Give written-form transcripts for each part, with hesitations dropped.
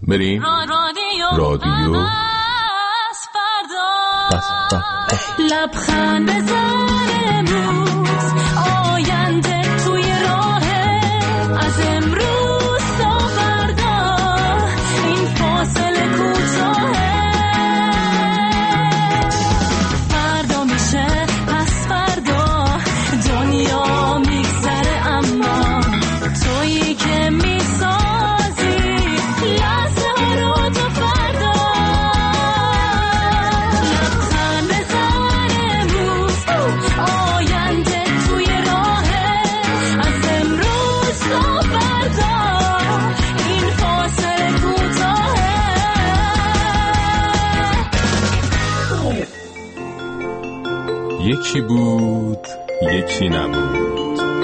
بریم رادیو لبخند بزن امروز، آینده توی راهه، از امروز تا فردا این فاصله کوتاهه، فردا میشه پس فردا دنیا میگذره، اما تویی که میسازی لحظه ها رو تا فردا. لبخند بزن امروز، آینده توی راهه، از امروز تا فردا این فاصله کوتاهه. یکی بود یکی نبود.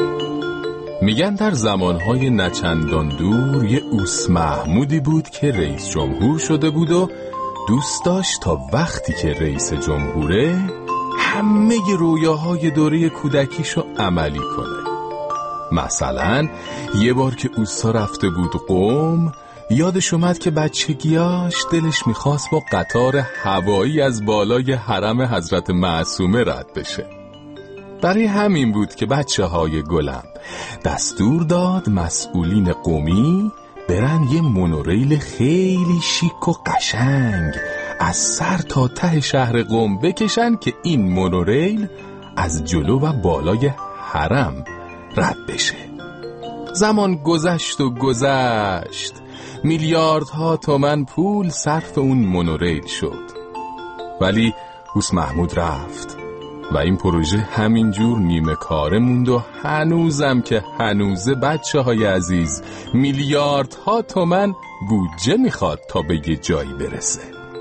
میگن در زمانهای نچندان دور یه اوس محمودی بود که رئیس جمهور شده بود و دوست داشت تا وقتی که رئیس جمهوره همه رویاهای دوره کودکیشو عملی کنه. مثلا یه بار که اوسا رفته بود قم، یادش اومد که بچگیاش دلش میخواست با قطار هوایی از بالای حرم حضرت معصومه رد بشه. برای همین بود که بچه‌های گلم دستور داد مسئولین قومی برن یه مونوریل خیلی شیک و قشنگ از سر تا ته شهر قم بکشن که این مونوریل از جلو و بالای حرم رد بشه. زمان گذشت و گذشت، میلیاردها تومن پول صرف اون مونوریل شد، ولی اوس محمود رفت و این پروژه همینجور نیمه کاره موند و هنوزم که هنوزه بچه‌های عزیز میلیاردها تومن بودجه میخواد تا به یه جایی برسه.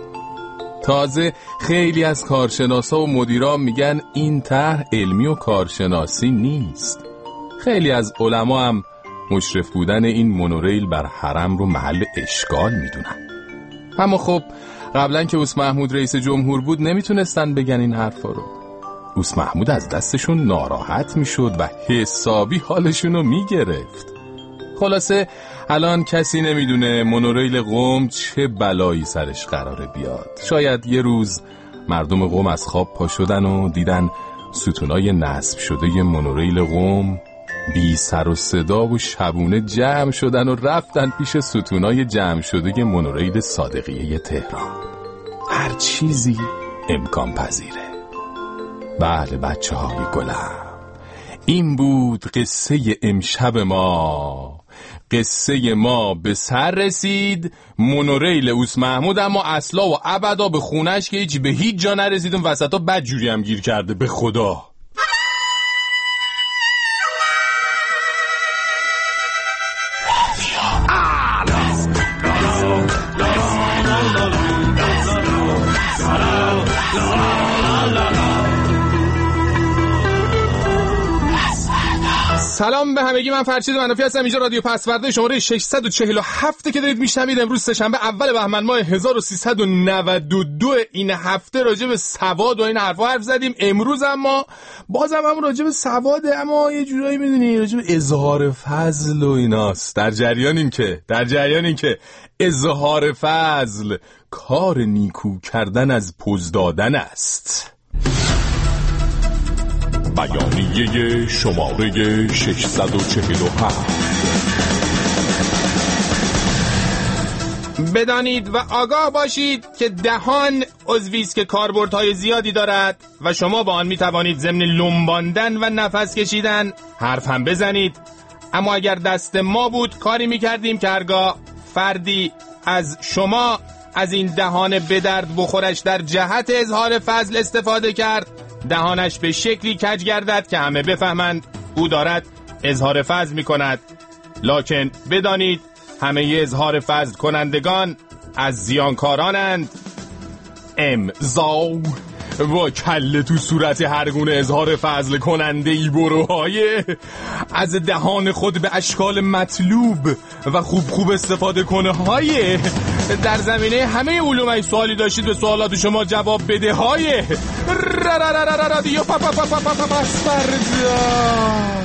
تازه خیلی از کارشناسا و مدیرا میگن این طرح علمی و کارشناسی نیست. خیلی از علما هم مشرف بودن این مونوریل بر حرم رو محل اشکال میدونن. اما خب قبلا که اوس محمود رئیس جمهور بود نمیتونستن بگن این حرفا رو. اوس محمود از دستشون ناراحت میشد و حسابی حالشونو میگرفت. خلاصه الان کسی نمیدونه مونوریل قم چه بلایی سرش قراره بیاد. شاید یه روز مردم قم از خواب پا شدن و دیدن ستونای نصب شده ی مونوریل قم بی سر و صدا و شبونه جمع شدن و رفتن پیش ستونای جمع شده ی مونوریل صادقیه تهران. هر چیزی امکان پذیره. بله بچه های گلم، این بود قصه امشب ما. قصه ما به سر رسید. مونوریل اوس محمود اما اصلا و ابدا به خونش که به هیچ جا نرسید. اون وسطا بدجوری هم گیر کرده به خدا. سلام به همگی، من فرشید منافی هستم. اینجا رادیو پسورده شماره 647 که دارید میشنوید. امروز سه‌شنبه اول بهمن ماه 1392. این هفته راجع به سواد و این حرفا حرف زدیم. امروز اما بازم هم راجع به سواده، اما یه جورایی میدونی راجع به اظهار فضل و ایناست. در جریان که اظهار فضل کار نیکو کردن از پوز دادن است. بیانیه شماره 647. بدانید و آگاه باشید که دهان عضوی است که کاربردهای زیادی دارد و شما با آن می توانید ضمن لنباندن و نفس کشیدن حرف هم بزنید. اما اگر دست ما بود کاری می کردیم که هرگاه فردی از شما از این دهان به درد بخورش در جهت اظهار فضل استفاده کرد، دهانش به شکلی کج گردد که همه بفهمند او دارد اظهار فضل می کند. لکن بدانید همه اظهار فضل کنندگان از زیانکارانند. امضا و کله تو صورت هر گونه اظهار فضل کننده ای بروهای از دهان خود به اشکال مطلوب و خوب استفاده کنه های در زمینه همه علوم. سوالی داشتید به سوالات شما جواب بده های رادیو پسورده.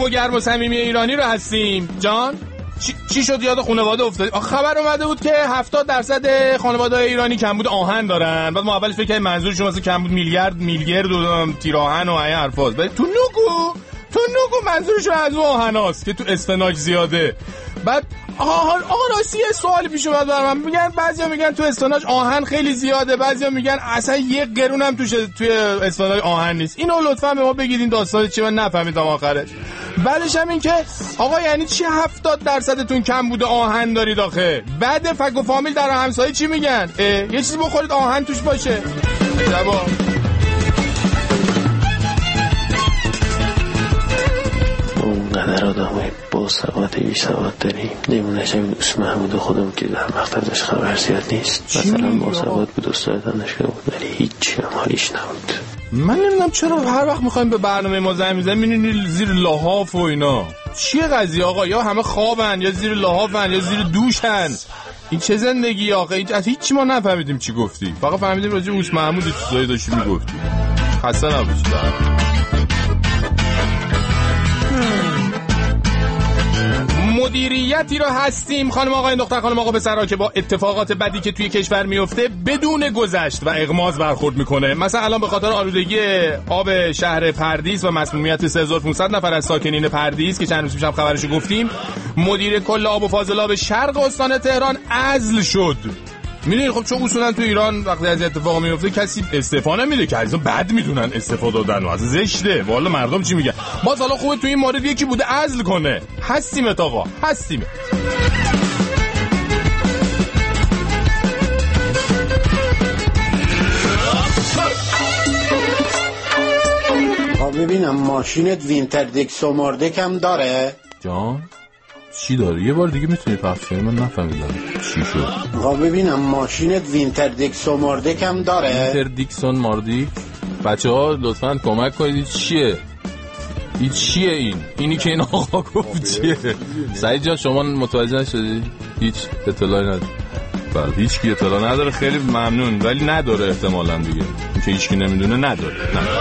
خوب و گرم و صمیمی ایرانی رو هستیم. جان چی شد یاد خانواده افتاد؟ خبر اومده بود که 70% خانواده‌های ایرانی کمبود آهن دارن. بعد ما اولش فکر کردیم منظورشون واسه کمبود میلگرد و تیر آهن و این حرفاست. ولی تو نگو منظورشون از اون آهناست که تو اسفناج زیاده. بعد آقا راستی یه سوالی پیش اومد برام. میگن بعضیا میگن تو اسفناج آهن خیلی زیاده، بعضیا میگن اصلا یک قرون هم توی اسفناج آهن نیست. اینو لطفا به ما بگید این داستان چیه، من نفهمیدم آخرش. بعدش هم این که آقا یعنی چی 70% تون کم بوده آهن دارید آخه؟ بعد فک و فامیل در همسایه چی میگن؟ یه چیزی بخورید آهن توش باشه. جواب اونقدر آدمای با سواد بی سواد داریم، نمونهش همین دوست محمود خودم که در مقطع داشت خبر زیاد نیست. مثلا با سواد بود، استاد دانشگاه بود، ولی هیچی هم حالیش نبود. من نمیدونم چرا هر وقت میخوایم به برنامه ما زنگ میزنیم میبینید زیر لحاف و اینا. چیه قضیه آقا؟ یا همه خوابن یا زیر لحافن یا زیر دوشن. این چه زندگی آقا؟ از هیچی ما نفهمیدیم چی گفتی. فقط فهمیدیم راجع به اوس محمود چیزایی داشتی میگفتی. خسته نباشید. مدیریتی رو هستیم خانم آقای دختر خانم آقا پسرها که با اتفاقات بدی که توی کشور میفته بدون گذشت و اغماض برخورد میکنه. مثلا الان به خاطر آلودگی آب شهر پردیس و مسمومیت 3500 نفر از ساکنین پردیس که چند روز پیش هم خبرشو گفتیم، مدیر کل آب و فاضلاب شرق استان تهران عزل شد. میدونید خب چون اصولا تو ایران وقتی از اتفاق میفته کسی استعفا نمیده که از بد میدونن استعفا دادن و از زشته. والا مردم چی میگن؟ باز حالا خوبه تو این مورد یکی بوده عزل کنه. هستیم آقا هستیم. ببینم ماشینت وینتر دیک سوماردک هم داره؟ جان چی داره؟ یه بار دیگه میتونی پخش کنی؟ من نفهمیدم چی شد. ببینم ماشینت وینتر دیک سوماردک هم داره؟ وینتر دیکسون ماردیک؟ بچه‌ها لطفاً کمک کنید. چیه اینی که این آقا گفت چیه؟ سعید جان شما متوجه نشدی؟ هیچ اطلاعی نداره؟ بله هیچ کی اطلاع نداره. خیلی ممنون. ولی نداره احتمالاً دیگه. این که هیچ کی نمیدونه نداره.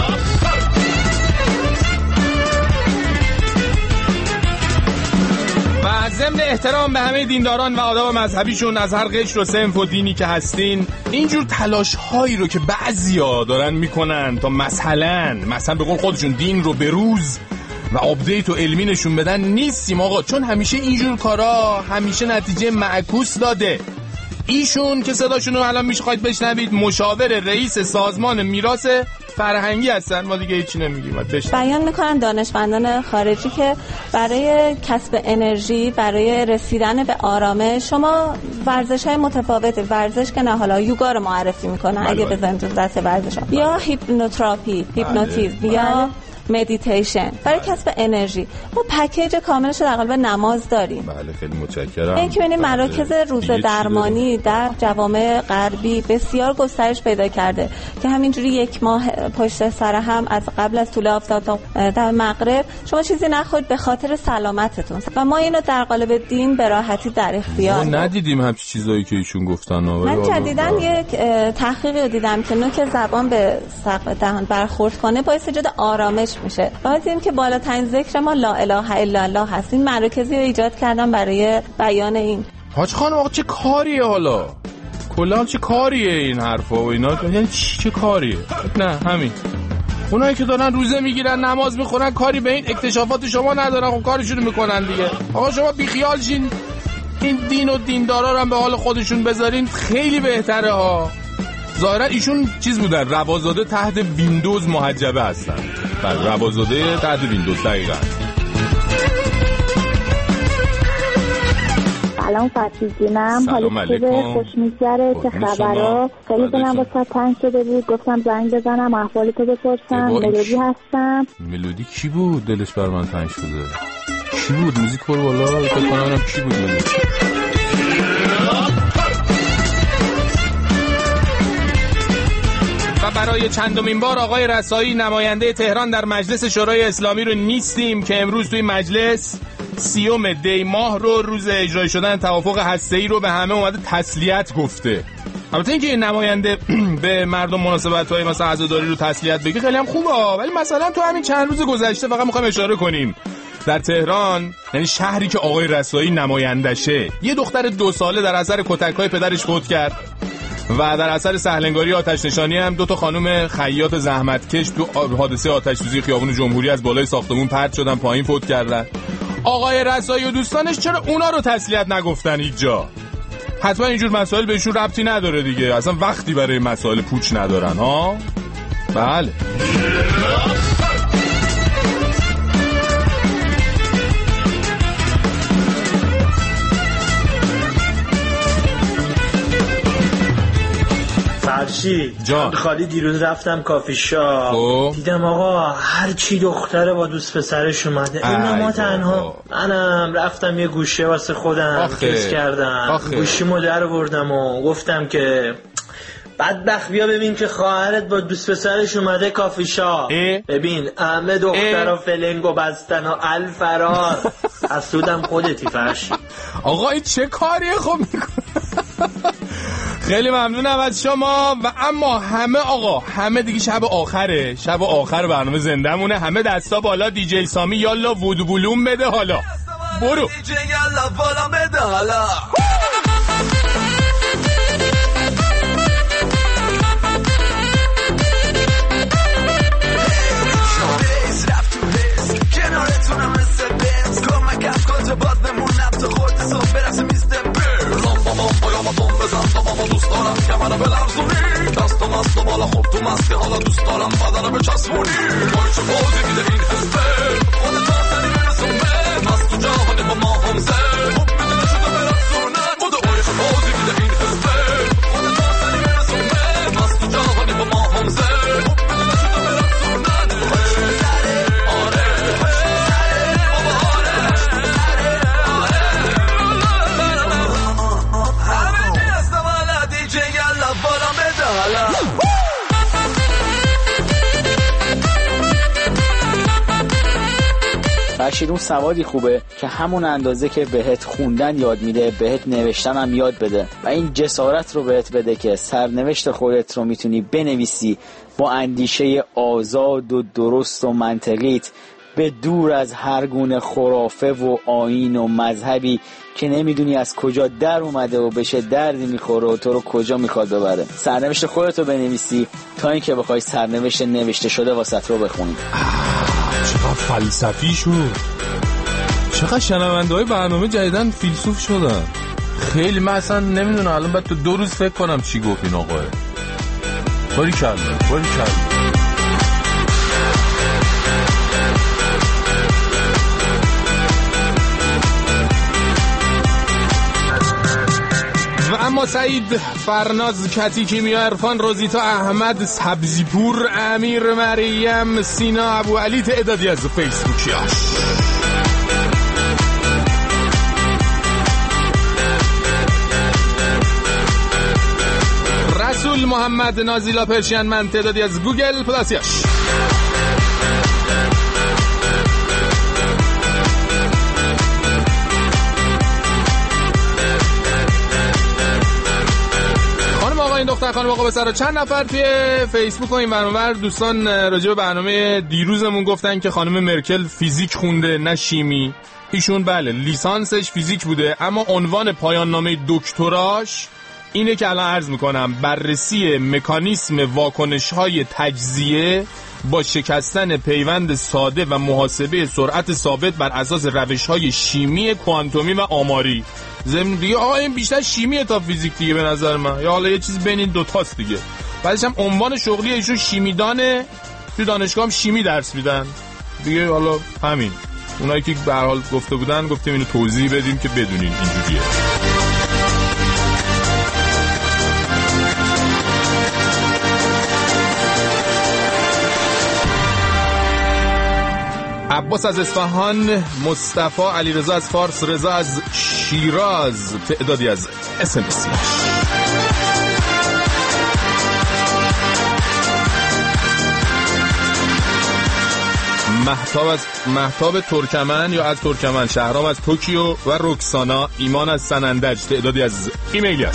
ضمن احترام به همه دینداران و آداب مذهبیشون از هر قشر و صنف و دینی که هستین، اینجور تلاش هایی رو که بعضیا دارن میکنن تا مثلا به قول خودشون دین رو به روز و آپدیت و علمی نشون بدن نیستیم آقا. چون همیشه اینجور کارا همیشه نتیجه معکوس داده. ایشون که صداشون رو الان میخواید بشنوید مشاور رئیس سازمان میراث فرهنگی هستن. ما دیگه هیچی نمیگیم. بیان میکنن دانشمندان خارجی که برای کسب انرژی، برای رسیدن به آرامش شما ورزش‌های متفاوته. ورزش که نه حالا یوگا رو معرفی میکنن اگه بزنید تو دست ورزش‌ها، یا هیپنوتراپی، هیپنوتیزم، یا مدیتیشن برای کسب انرژی. ما پکیج کاملش در قالب نماز داریم. بله خیلی متشکرم. این که ببینید مراکز روز درمانی در جوامع غربی بسیار گسترش پیدا کرده که همینجوری یک ماه پشت سر هم از قبل از طلوع آفتاب تا در مغرب شما چیزی نخورید به خاطر سلامتتون. و ما اینو در قالب دین به راحتی در اختیار ما ندیدیم همچین چیزایی که ایشون گفتن. من جدیدن یک تحقیقی رو دیدم که نوک زبان به سقف دهان برخورد کنه باعث ایجاد آرامش میشه. باید این که بالاترین ذکر ما لا اله الا الله هست. این مراکزی رو ایجاد کردن برای بیان این. حاج خانم آقا چه کاریه حالا؟ کلا چه کاریه این حرفا و اینا؟ یعنی چه کاریه؟ نه همین اونایی که دارن روزه میگیرن نماز میخونن کاری به این اکتشافات شما ندارن. خب کارشونو میکنن دیگه. آقا شما بیخیال شین این دین و دیندارا رو هم به حال خودشون بذارین خیلی بهتره ها. ظاهرا ایشون چیز بودن روازاده تحت ویندوز محجبه هستن. بله روازاده تحت ویندوز دقیقا. سلام فتیزینم. حالا خوبه خوش میگذره چه خبرها؟ خیلی دلم واسه تنگ شده بود گفتم زنگ بزنم احوالتو بپرسم. ملودی هستم. ملودی کی بود دلش بر من تنگ شده؟ کی بود؟ موزیک برو بالا فکر کنم کی بود ملودی. و برای چندمین بار آقای رسایی نماینده تهران در مجلس شورای اسلامی رو نیستیم که امروز توی مجلس 30 دی ماه رو روز اجرای شدن توافق هسته‌ای رو به همه اومده تسلیت گفته. البته اینکه نماینده به مردم مناسبت‌های مثلا عزاداری رو تسلیت بگه خیلی هم خوبه، ولی مثلا تو همین چند روز گذشته فقط می‌خوام اشاره کنیم در تهران، یعنی شهری که آقای رسایی نمایندشه، یه دختر 2 ساله در اثر کتک‌های پدرش فوت کرد و در اثر سهلنگاری آتش نشانی هم 2 خانم خیاط زحمتکش تو حادثه آتش سوزی خیابون جمهوری از بالای ساختمون پرت شدن پایین فوت کردن. آقای رسایی و دوستانش چرا اونا رو تسلیت نگفتن هیچ جا؟ حتما اینجور مسائل بهشون ربطی نداره دیگه، اصلا وقتی برای مسائل پوچ ندارن ها. بله فرشی جان خالی دیروز رفتم کافی شاپ، دیدم آقا هر چی دختره با دوست پسرش اومده، اینا ما تنها. منم رفتم یه گوشه واسه خودم کس کردم، گوشیمو در آوردم و گفتم که بدبخت بیا ببین که خواهرت با دوست پسرش اومده کافی شاپ، ببین همه دخترها فلنگو بستن و الفرار. حسودم خودتی فرشی. آقا این چه کاریه خب میکنه؟ خیلی ممنونم از شما. و اما همه دیگه شب آخر برنامه زنده مونه. همه دستا بالا، دیجی سامی یالا وودو بولوم بده حالا. برو دیجی یالا بالا بده حالا. دوست دارم کمره بلرزونی، دست و مست و بالا خوب تو مستی، حالا دوست دارم بدنه بچسبونی. وای چه بازی میده این حزبه، خودت آسانی برسونه، مست و جهانی با ما همزه، خوب میدونه شده برسونه. وای چه بازی میده این حزبه، خودت آسانی برسونه، مست و جهانی با ما همزه، خوب میدونه شده برسونه. آره فرشید اون سوادی خوبه که همون اندازه که بهت خوندن یاد میده بهت نوشتن هم یاد بده و این جسارت رو بهت بده که سرنوشت خودت رو میتونی بنویسی با اندیشه آزاد و درست و منطقیت، به دور از هر گونه خرافه و آیین و مذهبی که نمیدونی از کجا در اومده و بشه دردی میخوره و تو رو کجا میخواد ببره. سرنوشت خودت رو بنویسی تا اینکه بخوای سرنوشت نوشته شده واسط رو بخونی. چقدر فلسفی شد، چقدر شنونده های برنامه جدیدن فیلسوف شدن. خیلی من اصلا نمیدونم الان باید تو 2 روز فکر کنم چی گفت این آقای. باری کردم و اما سعید فرناز کتی کیمیا عرفان روزیتا احمد سبزیپور امیر مریم سینا ابو علی تعدادی از فیسبوکیاش. رسول محمد نازیلا پرشین من تعدادی از گوگل پلاسیاش. این دختر خانم آقا بسرا چند نفر توی فیسبوک و این برنامه دوستان راجع به برنامه دیروزمون گفتن که خانم مرکل فیزیک خونده نه شیمی. ایشون بله لیسانسش فیزیک بوده، اما عنوان پایان نامه دکتراش اینه که الان عرض میکنم بررسی مکانیسم واکنش‌های تجزیه با شکستن پیوند ساده و محاسبه سرعت ثابت بر اساس روش‌های شیمی کوانتومی و آماری. ضمن دیگه این بیشتر شیمیه تا فیزیک دیگه به نظر من، یا حالا یه چیز بین این دوتاست دیگه. بعدش هم عنوان شغلی ایشون شیمیدانه، تو دانشگاه هم شیمی درس میدن دیگه. حالا همین اونایی که به هر حال گفته بودن گفتیم اینو توضیح بدیم که بدونین اینجوریه. عباس از اصفهان، مصطفی علیرضا از فارس، رضا از شیراز تعدادی از SMS. مهتاب ترکمن یا از ترکمن، شهرام از توکیو و رکسانا ایمان از سنندج تعدادی از ایمیلیاش.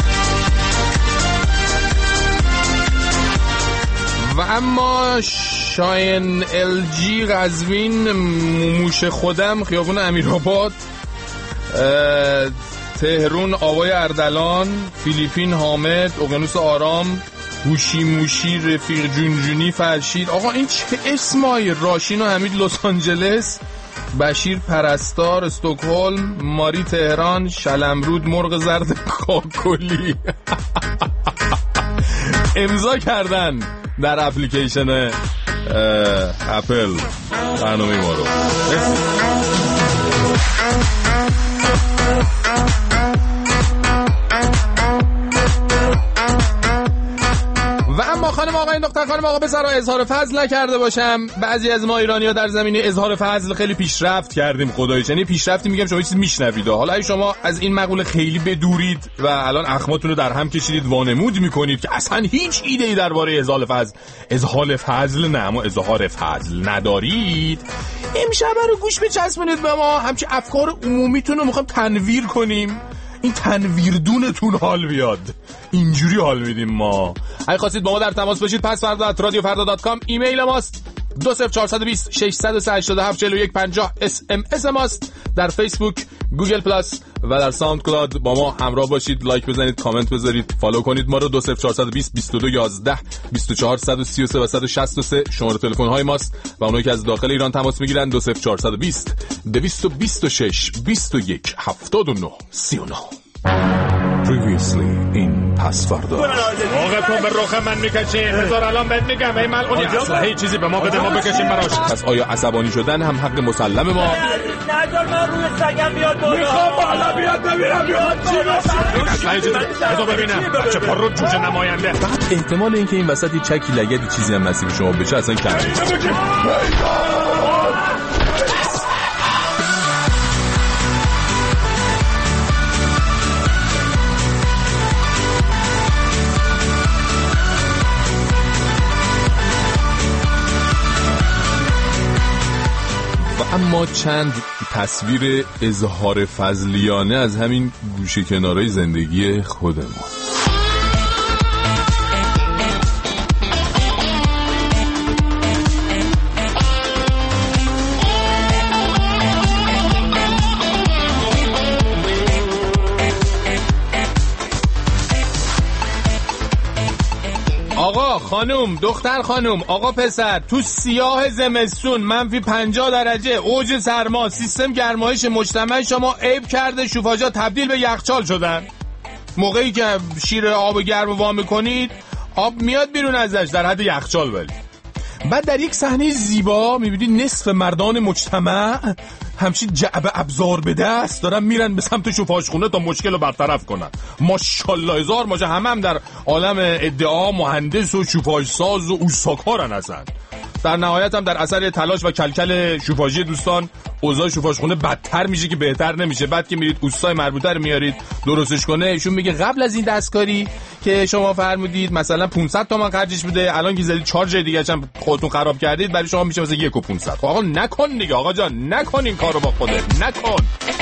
و اما شاین LG قزوین، موش خودم خیابون امیرآباد، تهرون آوای اردلان، فیلیپین حامد، اقیانوس آرام، هوشی موشی، رفیق جونجونی فرشید. آقا این چه اسمایی؟ راشین و حمید لس آنجلس، بشیر پرستار استکهلم، ماری تهران، شلمرود مرغ زرد کاکلی. امضا کردن در اپلیکیشن اپل برنامه ما رو. و اما خانم آقا این دختر خانم آقا بذارا اظهار فضل نکرده باشم. بعضی از ما ایرانی‌ها در زمینه اظهار فضل خیلی پیشرفت کردیم خداییش، یعنی پیشرفتی میگم شما چیزی میشنوید. حالا اگه شما از این مقوله خیلی بدورید و الان اخماتون رو در هم کشیدید وانمود میکنید که اصلا هیچ ایده‌ای درباره اظهار فضل ندارید، امشب رو گوش بچسبونید به ما. همچین افکار عمومیتون رو میخوام تنویر کنیم، این تنویردونتون حال بیاد. اینجوری حال میدیم ما. اگه خواستید با ما در تماس باشید پس فردا @radiofarda.com ایمیل ماست، 20420 687 4150 SMS ماست، در فیسبوک، گوگل پلاس و در ساوند کلاود با ما همراه باشید، لایک بزنید، کامنت بذارید، فالو کنید ما رو. 20420 22 11 24 133 و 163 شماره تلفن های ماست و اونایی که از داخل ایران تماس میگیرن 20420 226 21 79 39. Previously in پس‌فردا. موقع تو به رخ من میکشی، بذار الان بهت میگم ای ملعونی اسلحه چیزی به ما بده ما بکشیم براش. پس آیا عصبانی شدن هم حق مسلم ما؟ نذار من روی سگم بیاد بالا. میخوام بالا بیاد ببینم بیاد چی بشه. اسلحه چیزی بذار ببینم بچه پر رو جوجه نماینده. فقط احتمال اینکه این وسط چکی لگدی چیزی هم نصیب شما بشه اصلا کمه. اما چند تصویر اظهار فضلیانه از همین گوشه کنارای زندگی خودمون. آقا خانوم، دختر خانوم، آقا پسر، تو سیاه زمستون -50 درجه اوج سرما، سیستم گرمایش مجتمع شما عیب کرده، شوفاژا تبدیل به یخچال شدن. موقعی که شیر آب گرم وا میکنید آب میاد بیرون ازش در حد یخچال. ولی بعد در یک صحنه زیبا میبینید نصف مردان مجتمع همچین جعبه ابزار به دست دارن میرن به سمت شوفاژخونه تا مشکل رو برطرف کنن. ماشاءالله هزار ماشه، هم در عالم ادعا مهندس و شوفاژساز و اوستاکارن هستن. در نهایت هم در اثر تلاش و کلکل شوفاژی دوستان اوضاع شوفاژخونه بدتر میشه که بهتر نمیشه. بعد که میرید اوستای مربوطه رو میارید درستش کنه، ایشون میگه قبل از این دستکاری که شما فرمودید مثلا 500 تومان خرجش بوده، الان که زدید 4 جای دیگه هم خودتون خراب کردید، برای شما میشه مثلا 1,500. خب آقا نکن دیگه، آقا جان نکن این کارو با خودت، نکن.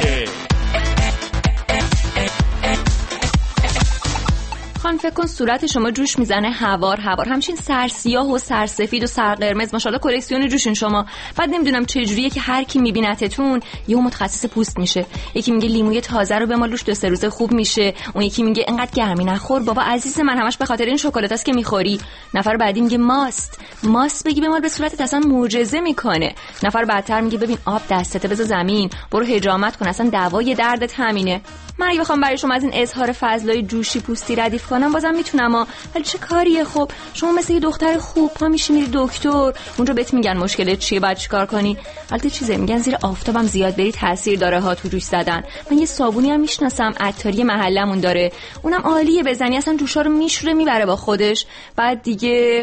خان فکر کن صورت شما جوش میزنه هوار همچین سرسیاه و سرسفید و سرقرمز، ماشاءالله کلکسیون جوشین شما. بعد نمیدونم چه جوریه که هر کی میبینتتون یهو متخصص پوست میشه. یکی میگه لیموی تازه رو بمال روش 2-3 روزه خوب میشه، اون یکی میگه اینقدر گرمی نخور بابا عزیز من، همش به خاطر این شکلاتاست که میخوری. نفر بعدی میگه ماست بگی بمال به صورتت اصلا معجزه میکنه. نفر بعدتر میگه ببین آب دستته بذار زمین، برو حجامت کن، اصلا دوای دردت همینه. من اگه بخوام برای شما از این اظهار فضلای جوشی پوستی ردیف کنم بازم میتونم، ولی چه کاریه؟ خب شما مثل یه دختر خوب پا میشی میری دکتر، اونجا بهت میگن مشکلت چیه، بعد چیکار کنی؟ البته چیزه میگن زیر آفتابم زیاد بری تاثیر داره ها تو جوش زدن. من یه صابونی هم میشناسم عطاری محلمون داره، اونم عالیه، بزنی اصلا جوشا رو میشوره میبره با خودش. بعد دیگه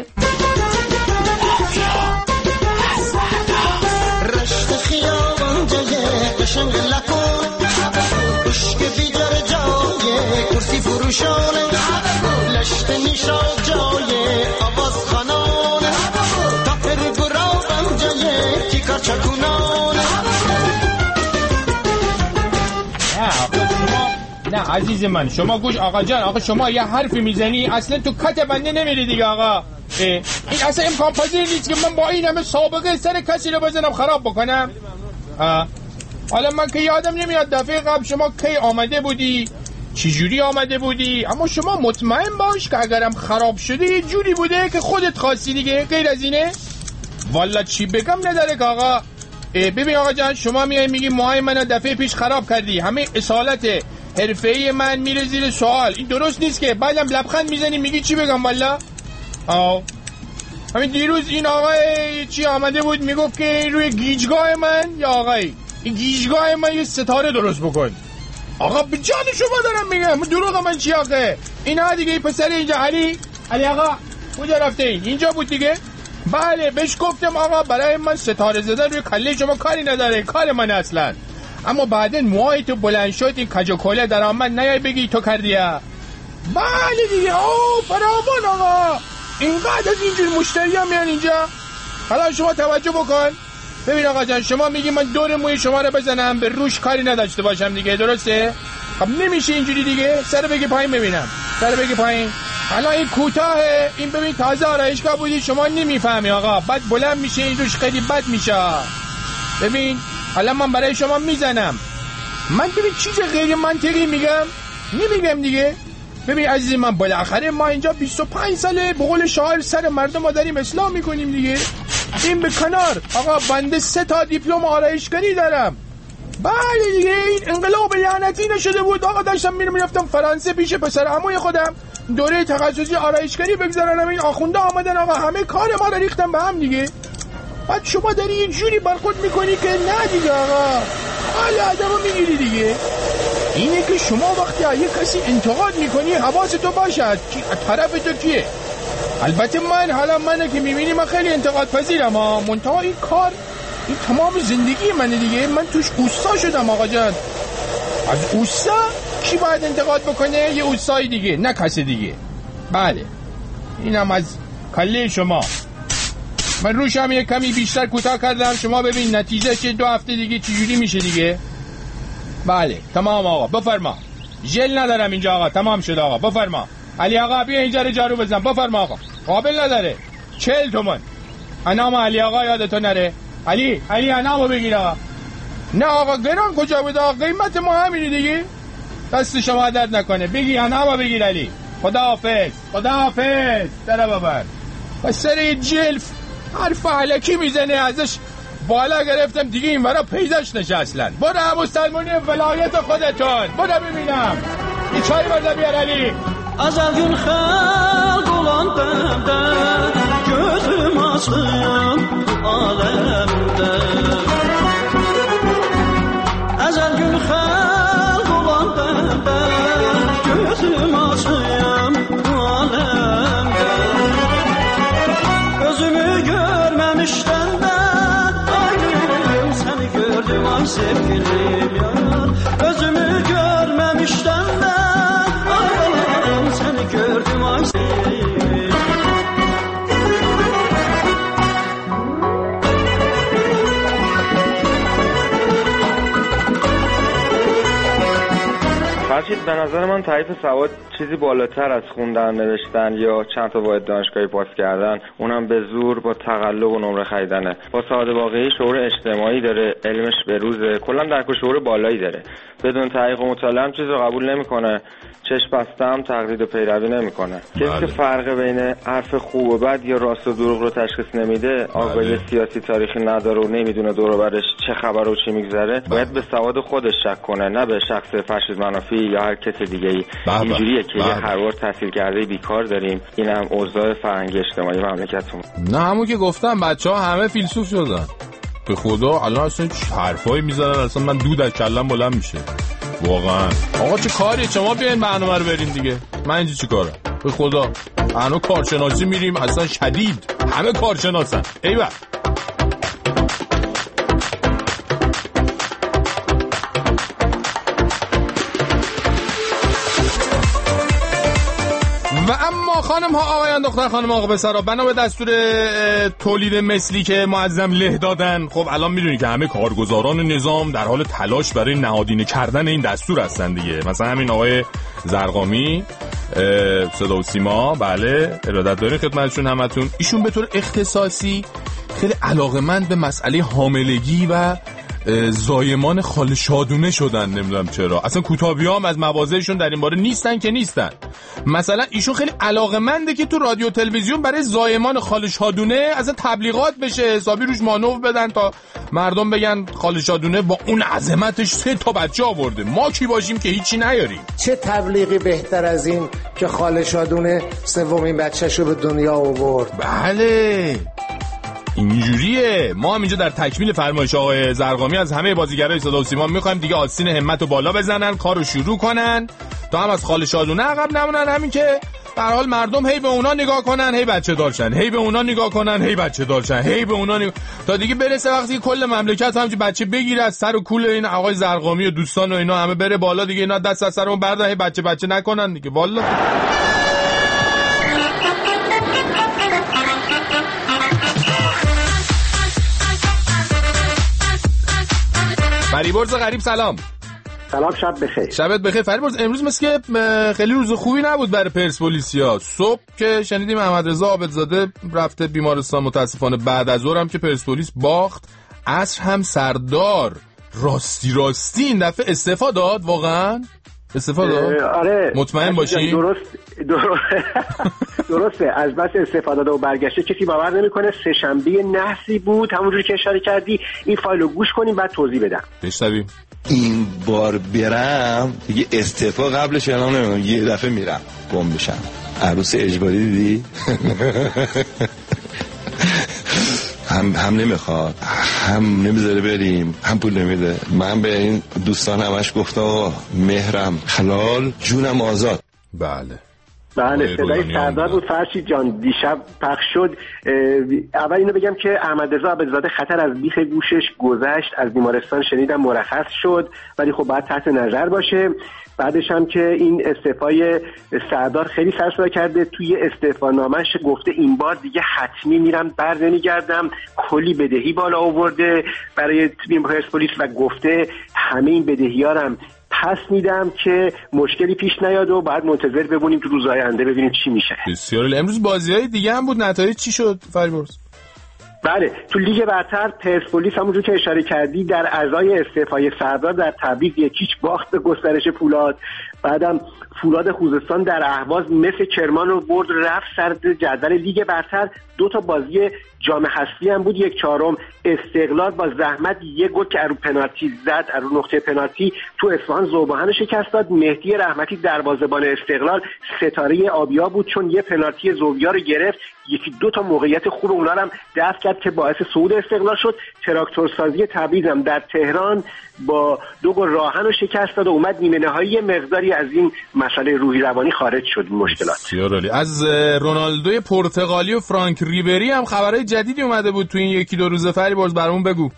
رشت خیابان جای قشنگ لکن عشق بیجار جای کرسی فروشانه لشت نیشا جای آواز خانانه تاپر گرابم جای کیکا چکونانه. نه عزیز من شما گوش آقا جان، آقا شما یه حرفی میزنی اصلا تو کت بنده نمیری دیگه. آقا این اصلا امکان پذیر نیست که من با این همه سابقه سر کسی رو بزنم خراب بکنم. حالا من که یادم نمیاد دفعه قبل شما کی آمده بودی، چی جوری آمده بودی، اما شما مطمئن باش که اگرم خراب شده یه جوری بوده که خودت خواستی دیگه، غیر از اینه. والا چی بگم نداره که آقا. ببین آقا جان، شما میای میگی موهای منو دفعه پیش خراب کردی، همه اصالت حرفه‌ای من میره زیر سوال. این درست نیست که بعدم لبخند میزنی میگی چی بگم. والا همین دیروز این آقای چی آمده بود میگفت که روی گیجگاه من، یا آقای این گیجگاه من یه ستاره درست بکن. آقا به جان شما دارم میگم، دروغ من چی آقا؟ اینا دیگه این پسر اینجا علی آقا کجا رفته؟ اینجا بود دیگه. بله بهش گفتم آقا برای من ستاره زدن روی کله شما کاری نداره، کار من اصلا. اما بعدن موهای تو بلند شد، این کج و کوله در آمد، نیای بگی تو کردیه. بله دیگه. فراوان آقا، اینقدر از اینجور مشتری ها میان اینجا. حالا شما توجه بکن. ببین آقا جان، شما میگی من دور موی شما رو بزنم به روش کاری نداشته باشم دیگه، درسته؟ خب نمیشه اینجوری دیگه. سر بگی پایین ببینم، سر بگی پایین. حالا این کوتاهه، این ببین تازه آرایشگاه بودی شما نمیفهمی آقا، بعد بلند میشه این روش خیلی بد میشه. ببین حالا من برای شما میزنم. من ببین چیز غیر منطقی میگم نمیگم دیگه. ببین عزیزی من، بالاخره ما اینجا 25 ساله به قول شاعر سر مردم ما داریم اصلاح میکنیم دیگه. این به کنار آقا، بنده 3 تا دیپلم آرایشگری دارم. بله دیگه، این انقلاب لعنتی نشده بود آقا. داشتم میرفتم فرانسه پیش پسر عموی خودم دوره تخصصی آرایشگری بگذارنم، این آخونده آمدن آقا همه کار ما رو ریختن به هم دیگه. بعد شما داری یه جوری برخورد میکنی که نه دیگه آقا، حالا آدمو میگیری دیگه. اینه که شما وقتی یه کسی انتقاد میکنی حواستو باشد کی طرف تو کیه. البته من که میبینی من خیلی انتقاد پذیرم منتها این کار این تمام زندگی منه دیگه. من توش اوستا شدم آقا جان. از اوستا کی باید انتقاد بکنه؟ یه اوستای دیگه، نه کسی دیگه. بله اینم از کله شما. من روشم یه کمی بیشتر کوتاه کردم، شما ببین نتیجه چه 2 هفته دیگه چجوری میشه دیگه. بله تمام آقا، بفرما. ژل ندارم اینجا آقا، تمام شد آقا، بفرما. علی آقا بیا اینجا رو جارو بزن، بفرما آقا. قابل نداره. 40 تومن. انام علی آقا یادتون نره. علی انامو بگیر آقا. نه آقا گران کجا بود آقا، قیمت ما همینه دیگه. دست شما درد نکنه، بگی انامو بگیر علی. خداحافظ در ببر. پس سر جلف حرف علکی میزنه، ازش بالا گرفتم دیگه این ورا پیداش نشه اصلا. برو ابو سلمونی ولایت خودتون، برو ببینم این چای برده بیار علی. Azal gün xalq olan bəndə gözüm açdım aləmdə. Azal gün xalq olan bəndə gözüm açdım aləmdə. Özümü görməmişdən də ayrım səni gördüm ay sevgilim yar. Özümü görməmişdən də seni gördüm ay sevgilim. فرشید به نظر من تعریف سواد چیزی بالاتر از خوندن، نوشتن یا چند تا واحد دانشگاهی پاس کردن، اونم به زور با تقلب و نمره خریدنه. با سواد واقعی شعور اجتماعی داره، علمش به روزه، کلا درک و شعور بالایی داره. بدون تحقیق و مطالعه هم چیزی رو قبول نمیکنه، چشم بسته هم تقلید و پیروی نمیکنه. کسی که فرق بین حرف خوب و بد یا راست و دروغ رو تشخیص نمیده، آگاهی سیاسی تاریخی نداره و نمیدونه دور و برش چه خبر و چی میگذره، باید به سواد خودش شک کنه، نه به شخص فرشید منافی یا هر کس دیگه‌ای. اینجوریه که یه هروار تحصیل کرده بیکار داریم. این هم اوضاع فرهنگی اجتماعی مملکتمون. نه همون که گفتم بچه‌ها همه فیلسوف شدن. به خدا الان اصلا حرفایی میزنن اصلا من دود از کلم بلند میشه. واقعا آقا چه کاری، شما بیاین برنامه رو بریم دیگه. من اینجا چی کارم؟ به خدا الان کارشناسی میریم اصلا شدید، همه کارشناسن. ایول و اما خانم ها آقایان دختر خانم آقا پسرا، بنا به دستور تولید مثلی که معظم له دادن، خب الان میدونی که همه کارگزاران نظام در حال تلاش برای نهادینه کردن این دستور هستن دیگه. مثلا همین آقای زرقامی صدا و سیما. بله ارادت داریم خدمتشون همتون. ایشون به طور اختصاصی خیلی علاقه‌مند به مسئله حاملگی و زایمان خاله شادونه شدن. نمیدونم چرا اصلا کوتابیام از مواضعشون در این باره نیستن که نیستن. مثلا ایشون خیلی علاقه‌منده که تو رادیو تلویزیون برای زایمان خاله شادونه اصلا تبلیغات بشه، حسابی روش مانور بدن تا مردم بگن خاله شادونه با اون عظمتش 3 تا بچه آورده، ما کی باشیم که هیچی نیاریم. چه تبلیغی بهتر از این که خاله شادونه 3مین بچه‌شو به دنیا آورد. بله اینجوریه. ما هم اینجا در تکمیل فرمایش آقای زرقامی از همه بازیگرای صدا و سیما میخوایم دیگه آستین همت رو بالا بزنن، کارو شروع کنن تا هم از خاله شادونه عقب نمونن. همین که به هر حال مردم هی به اونا نگاه کنن هی بچه دارشن، هی به اونا نگاه کنن هی بچه دارشن، هی به اونا تا دیگه برسه وقتی که کل مملکت همچین بچه بگیره از سر و کول این آقای زرقامی و دوستان و اینا همه بره بالا دیگه، اینا دست از سرمون بردارن هی بچه نکنن دیگه. والله فریبرز غریب سلام. سلام، شب بخیر. شبت بخیر فریبرز. امروز مثل که خیلی روز خوبی نبود برای پرسپولیسیا. صبح که شنیدیم احمد رضا عابدزاده رفته بیمارستان متاسفانه، بعد از ظهر هم که پرسپولیس باخت، عصر هم سردار راستی این دفعه استعفا داد. واقعا استعفا داد؟ آره مطمئن باشین؟ درسته. از بس استفاده داده و برگشته کسی باور نمیکنه. سه‌شنبه نحسی بود همونجوری که اشاره کردی. این فایلو گوش کنیم بعد توضیح بدم. بشنویم. این بار برم دیگه استعفا قبلش اعلام نمیکنم، یه دفعه میرم گم بشم. عروس اجباری دیدی؟ هم نمیخواد، هم نمیذاره بریم، هم پول نمیده. من به این دوستان همش گفتم مهرم حلال جونم آزاد. بله صدای سردار بود. فرشید جان دیشب پخش شد. اول اینو بگم که احمد رضا عابدزاده خطر از بیخ گوشش گذشت، از بیمارستان شنیدم مرخص شد، ولی خب باید تحت نظر باشه. بعدش هم که این استعفای سردار خیلی سر صدا کرده، توی استعفانامه‌اش گفته این بار دیگه حتمی میرم بر نمیگردم، کلی بدهی بالا آورده برای تیم پرسپولیس و گفته همه این بدهی‌ها رو پس میدم که مشکلی پیش نیاد و بعد منتظر بمونیم تو روزهای آینده ببینیم چی میشه. بسیار. امروز بازی‌های دیگه هم بود، نتایج چی شد فریبرز؟ بله تو لیگ برتر پرسپولیس همونجور که اشاره کردی در ازای استعفای سردار در تبریز 1-0 باخت به گسترش فولاد. بعدم فولاد خوزستان در اهواز مثل کرمان رو برد رفت سر جدول لیگ برتر. 2 تا بازی جام حذفی هم بود. 1/4 استقلال با زحمت 1 گل که رو پنالتی زد، رو نقطه پنالتی تو اصفهان ذوباهن شکست داد. مهدی رحمتی دروازه‌بان استقلال ستاره آبیا بود چون یه پنالتی زوبیا رو گرفت، 1-2 تا موقعیت خوب اونا هم دفع کرد که باعث صعود استقلال شد. تراکتورسازی تبریز هم در تهران با 2 گل راهن رو شکست داد و اومد نیمه نهایی. مقداری از این مسئله روحی روانی خارج شد مشکلات. از رونالدو پرتغالی و فرانک ریبری هم خبرهای جدیدی اومده بود تو این 1-2 روز. فریبرز برامون بگو.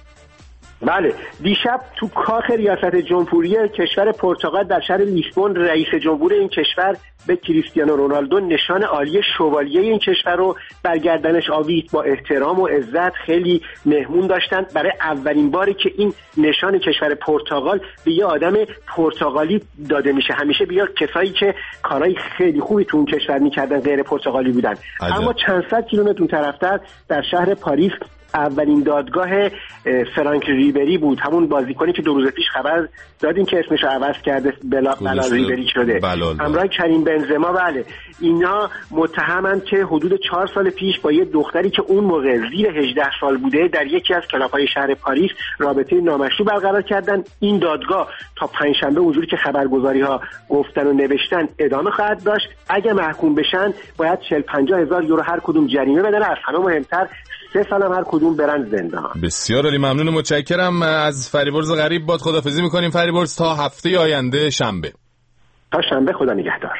بله دیشب تو کاخ ریاست جمهوری کشور پرتغال در شهر لیسبون رئیس جمهور این کشور به کریستیانو رونالدو نشان عالی شوالیه این کشور رو برگردنش آویخت. با احترام و عزت خیلی مهمون داشتن. برای اولین باری که این نشان کشور پرتغال به یه آدم پرتغالی داده میشه. همیشه بیا کسایی که کارهای خیلی خوبی تو اون کشور میکردن غیر پرتغالی بودن. اما چند صد کیلومتر اون طرفتر در شهر پاریس اولین دادگاه فرانک ریبری بود، همون بازیکنی که 2 روز پیش خبر دادیم که اسمش رو عوض کرده بلال ریبری شده، همراه کریم بنزما. بله اینا متهمن که حدود 4 سال پیش با یه دختری که اون موقع زیر 18 سال بوده در یکی از کلاب‌های شهر پاریس رابطه نامشروع برقرار کردن. این دادگاه تا پنجشنبه اونجوری که خبرگزاری‌ها گفتن و نوشتن ادامه خواهد داشت. اگه محکوم بشن باید 40-50 هزار یورو هر کدوم جریمه بدن. از همه مهمتر 3 سال هم هر کدوم برن زندان. بسیار عالی، ممنون، متشکرم از فریبرز غریب. باد خداحافظی می‌کنیم فریبرز تا هفته آینده شنبه. تا شنبه خدا نگهدار.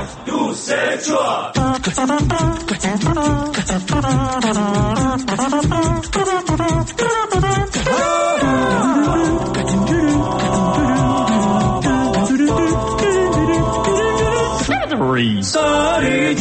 2 3 4 ساری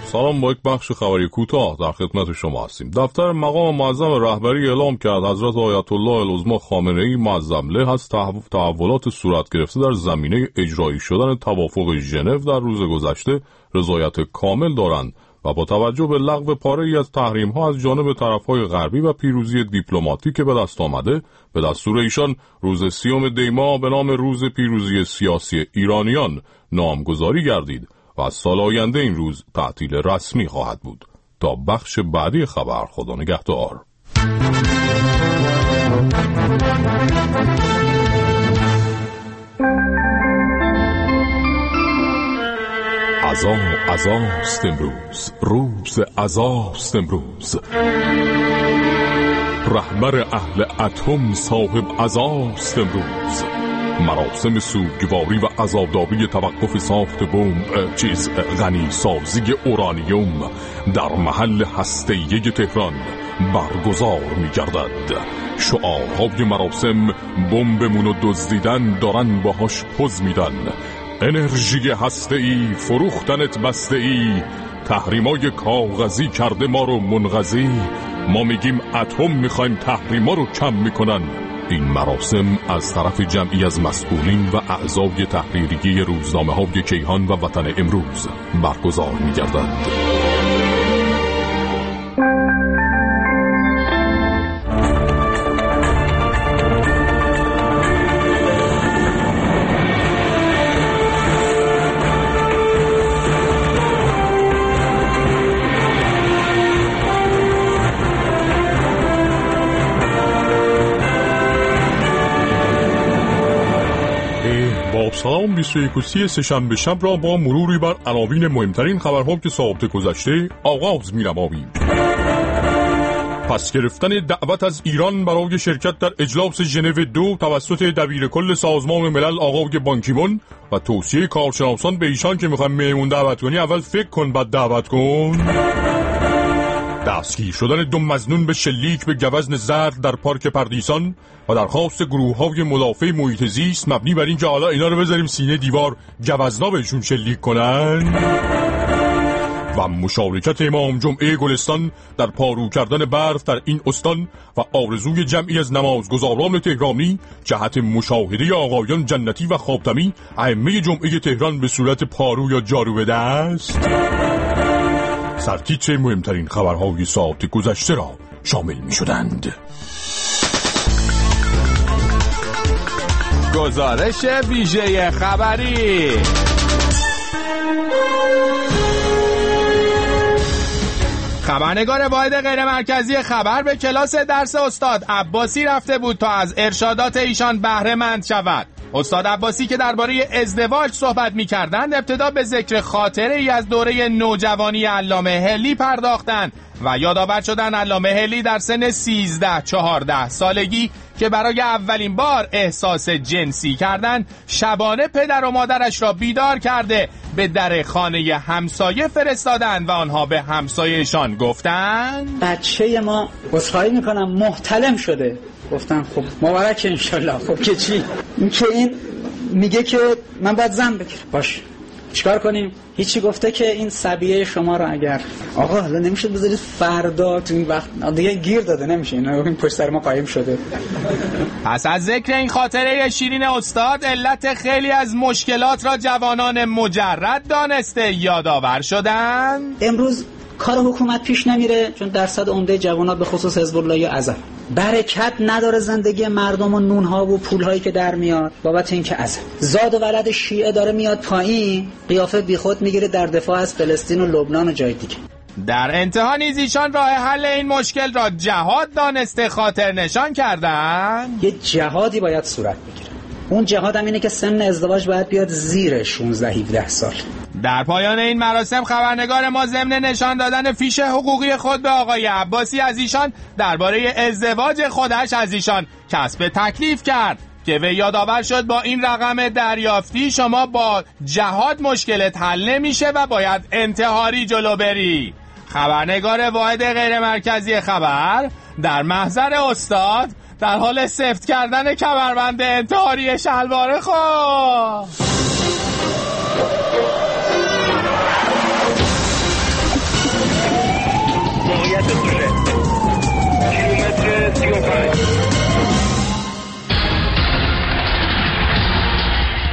سلام، با یک بخش خبری کوتاه در خدمت شما هستیم. دفتر مقام معظم رهبری اعلام کرد حضرت آیت الله العظمی خامنه‌ای معظم له از تحولات صورت گرفته در زمینه اجرایی شدن توافق ژنو در روز گذشته رضایت کامل دارند و با توجه به لغو پاره‌ای از تحریم‌ها از جانب طرف‌های غربی و پیروزی دیپلماتیک به دست آمده، به دستور ایشان روز 30 دی ماه به نام روز پیروزی سیاسی ایرانیان نامگذاری گردید و از سال آینده این روز تعطیل رسمی خواهد بود. تا بخش بعدی خبر، خدا نگهدار. عزاست امروز، روز عزاست امروز. رهبر اهل اتم صاحب عزاست امروز. مراسم سوگواری و عزاداری توقف ساخت غنی سازی اورانیوم در محل هسته‌ای تهران برگزار می گردد. شعارهای مراسم بمبمون و دزدیدن دارن باهاش پوز میدن. انرژی هسته‌ای فروختنت بسته‌ای، تحریمای کاغذی کرده ما رو منقضی. ما میگیم اتم میخوایم تحریما رو کم میکنن. این مراسم از طرف جمعی از مسئولین و اعضای تحریریه روزنامه‌های کیهان و وطن امروز برگزار می‌گردد. سلام، 21 سه‌شنبه شب را با مروری بر عناوین مهمترین خبرها که ساعت گذشته آغاز می‌نماییم. پس گرفتن دعوت از ایران برای شرکت در اجلاس ژنو 2 توسط دبیرکل سازمان ملل آقای بانکیمون و توصیه کارشناسان به ایشان که میخوایم مهمون دعوت کنی اول فکر کن بعد دعوت کن. دستگیر شدن 2 مظنون به شلیک به گوزن زرد در پارک پردیسان و درخواست گروه‌های مدافع محیط زیست مبنی بر اینکه حالا اینا رو بذاریم سینه دیوار گوزنا بهشون شلیک کنن. و مشارکت امام جمعه گلستان در پارو کردن برف در این استان و آرزوی جمعی از نمازگزاران تهرانی جهت مشاهده آقایان جنتی و خاتمی ائمه جمعه تهران به صورت پارو یا جارو به دست. سرتیتر مهمترین خبرهای ساعت گذشته را شامل می شدند. گزارش ویژه خبری. خبرنگار واحد غیر مرکزی خبر به کلاس درس استاد عباسی رفته بود تا از ارشادات ایشان بهره مند شود. استاد عباسی که درباره ازدواج صحبت می‌کردند ابتدا به ذکر خاطره ای از دوره نوجوانی علامه حلی پرداختند و یادآور شدند علامه حلی در سن 13-14 سالگی که برای اولین بار احساس جنسی کردند شبانه پدر و مادرش را بیدار کرده به در خانه همسایه فرستادند و آنها به همسایه‌شان گفتند بچه ما عذرخواهی میکنم محتلم شده. گفتن خب مبارک انشالله. خب که چی؟ این که این میگه که من باید زن بگیرم. باش چیکار کنیم؟ هیچی. گفته که این صبیه شما رو اگر آقا حالا نمیشه بذارید فردا تو این وقت دیگه گیر داده نمیشه این پشت سر ما قایم شده. پس از ذکر این خاطره شیرین استاد علت خیلی از مشکلات را جوانان مجرد دانسته یادآور شدند. امروز کار حکومت پیش نمیره چون درصد عمده جوانا به خصوص حزب الله یا ازل برکت نداره زندگی مردم و نونها و پولهایی که در میاد بابت این که ازل زاد و ولد شیعه داره میاد پایین قیافه بیخود میگیره در دفاع از فلسطین و لبنان و جای دیگه. در انتها نیز ایشان راه حل این مشکل را جهاد دانسته خاطر نشان کردن. یه جهادی باید صورت بگیره. اون جهاد هم اینه که سن ازدواج باید بیاد زیر 16-17 سال. در پایان این مراسم خبرنگار ما ضمن نشان دادن فیش حقوقی خود به آقای عباسی از ایشان درباره ازدواج خودش از ایشان کسب تکلیف کرد که وی یادآور شد با این رقم دریافتی شما با جهاد مشکلت حل نمیشه و باید انتحاری جلو بری. خبرنگار واحد غیر مرکزی خبر در محضر استاد در حال سفت کردن کمربند انتحاری شلوار خود.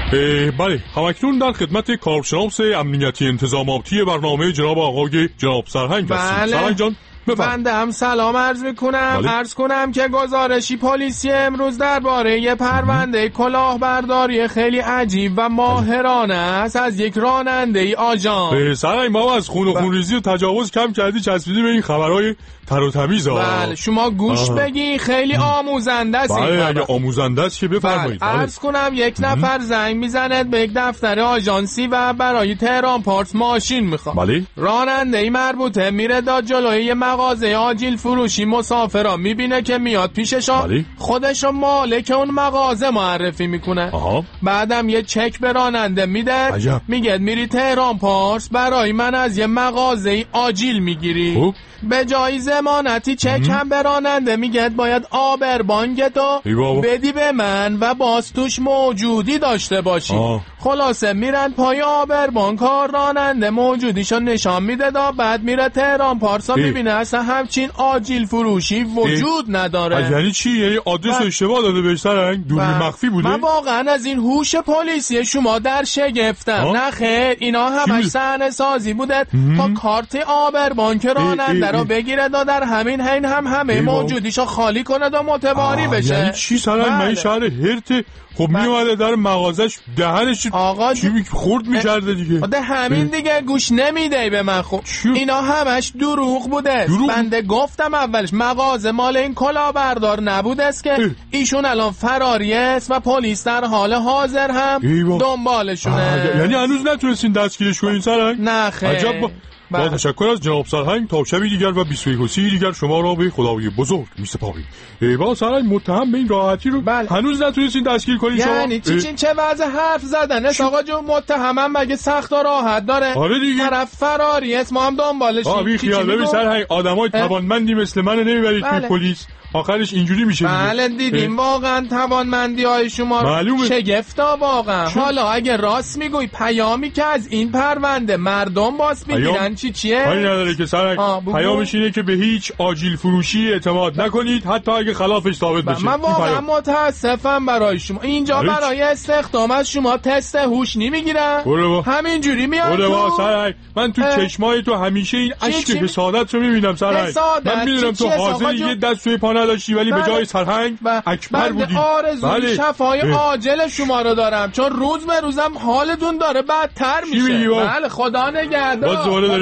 بله، همکنون در خدمت کارشناس امنیتی انتظاماتی برنامه جناب آقای جناب سرهنگ هستیم. سرهنگ جان بنده هم سلام عرض میکنم. عرض کنم که گزارشی پلیسی امروز درباره یه پرونده کلاهبرداری خیلی عجیب و ماهرانه است از یک راننده ای آژان. سرهنگ ما از خون و خونریزی و تجاوز کم کردی چسبیدی به این خبرهای تر و تمیز. بله شما گوش بگی، خیلی آموزنده است. بله اگه آموزنده است که بفرمایید. عرض کنم یک نفر زنگ میزنه به یک دفتر آژانسی و برای تهران پارت ماشین میخواد. بله راننده ای مربوطه میره دا جلوی مغازه آجیل فروشی مسافرا میبینه که میاد پیششا، خودشو مالک اون مغازه معرفی میکنه. بعدم یه چک به راننده میده، میگه میری تهران پارس برای من از یه مغازه آجیل میگیری. به جای ضمانتی چک هم به راننده میگه باید آبربانگتو بدی به من و باز توش موجودی داشته باشی. خلاصه میرن پای آبربانک ها، راننده موجودیشو نشان میده دا بعد میره تهران پارسا میبینه اصلا همچین آجیل فروشی وجود نداره. یعنی چی؟ یعنی آدرس اشتباه داده بهش سرهنگ؟ دوربین مخفی بوده؟ من واقعا از این هوش پلیسی شما در شگفتم. نه خیر، اینا همش صحنه سازی بوده تا کارت آبربانک راننده رو بگیره دا در همین حین همه موجودیشو خالی کنه دا متواری بشه. یعنی چی سرهنگ؟ من این شهر هرت خب میومده در مغازش دهنش چی خورد میکرده دیگه. ده همین دیگه گوش نمیده به من. خب اینا همش دروغ بوده. بنده گفتم اولش مغازه مال این کلاهبردار نبوده است که ایشون الان فراری است و پلیس در حال حاضر هم دنبالشونه. یعنی هنوز نتونستین دستگیرش کنین سرهنگ؟ نه خیر. عجب. با تشکر از جناب سرهنگ، تا شبی دیگر و 21 دیگر شما را به خدای بزرگ می‌سپاریم. با سرهنگ متهم به این راحتی رو هنوز نتونستین دستگیر کنین شما؟ یعنی چه وضع حرف زدن است آقا جون؟ متهمم مگه سخت و راحت داره؟ آره دیگه. طرف فراری است، ما هم دنبالشیم. بی خیال ببین سرهنگ، آدمای توانمندی مثل من نمیبرید توی پلیس، آخرش اینجوری میشه. بله دیدیم واقعا توانمندی های شما شگفتا واقعا. حالا اگه راست میگوی پیامی که از این پرونده مردم باز میگیرن چیه؟ کاری نداره که سرک. پیامش اینه که به هیچ آجیل فروشی اعتماد نکنید حتی اگه خلافش ثابت بشه. من واقعا متاسفم برای شما. اینجا برای استخدام از شما تست هوش نمیگیرن، همینجوری میاد تو. سرک من تو چشمای تو همیشه این اشک حسادت رو میبینم سرک. من میدونم تو حاضر یه دست توی پا نداشتی ولی به جای سرهنگ اکبر بودی. آرزوی شفای عاجل شما رو دارم چون روز به روزم حالتون داره بدتر میشه. بله خدا نگهدار.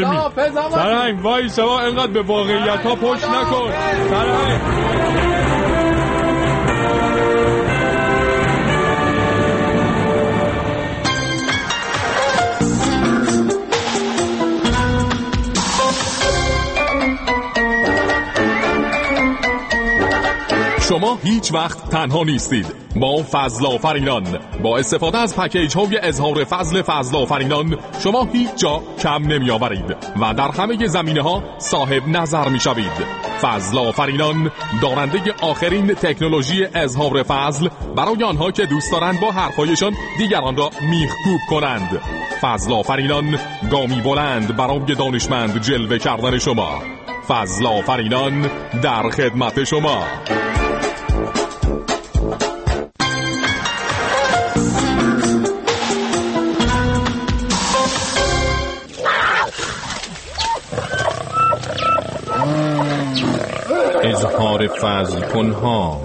سرهنگ وای سوا اینقدر به واقعیت ها پشت نکن. سرهنگ شما هیچ وقت تنها نیستید. با فضل آفرینان، با استفاده از پکیج های اظهار فضل آفرینان شما هیچ جا کم نمی آورید و در همه زمینه ها صاحب نظر می شوید. فضل آفرینان دارنده آخرین تکنولوژی اظهار فضل برای آنها که دوست دارند با حرفایشان دیگران را میخکوب کنند. فضل آفرینان گامی بلند برای دانشمند جلوه کردن شما. فضل آفرینان در خدمت شما. اظهار فضل کنها.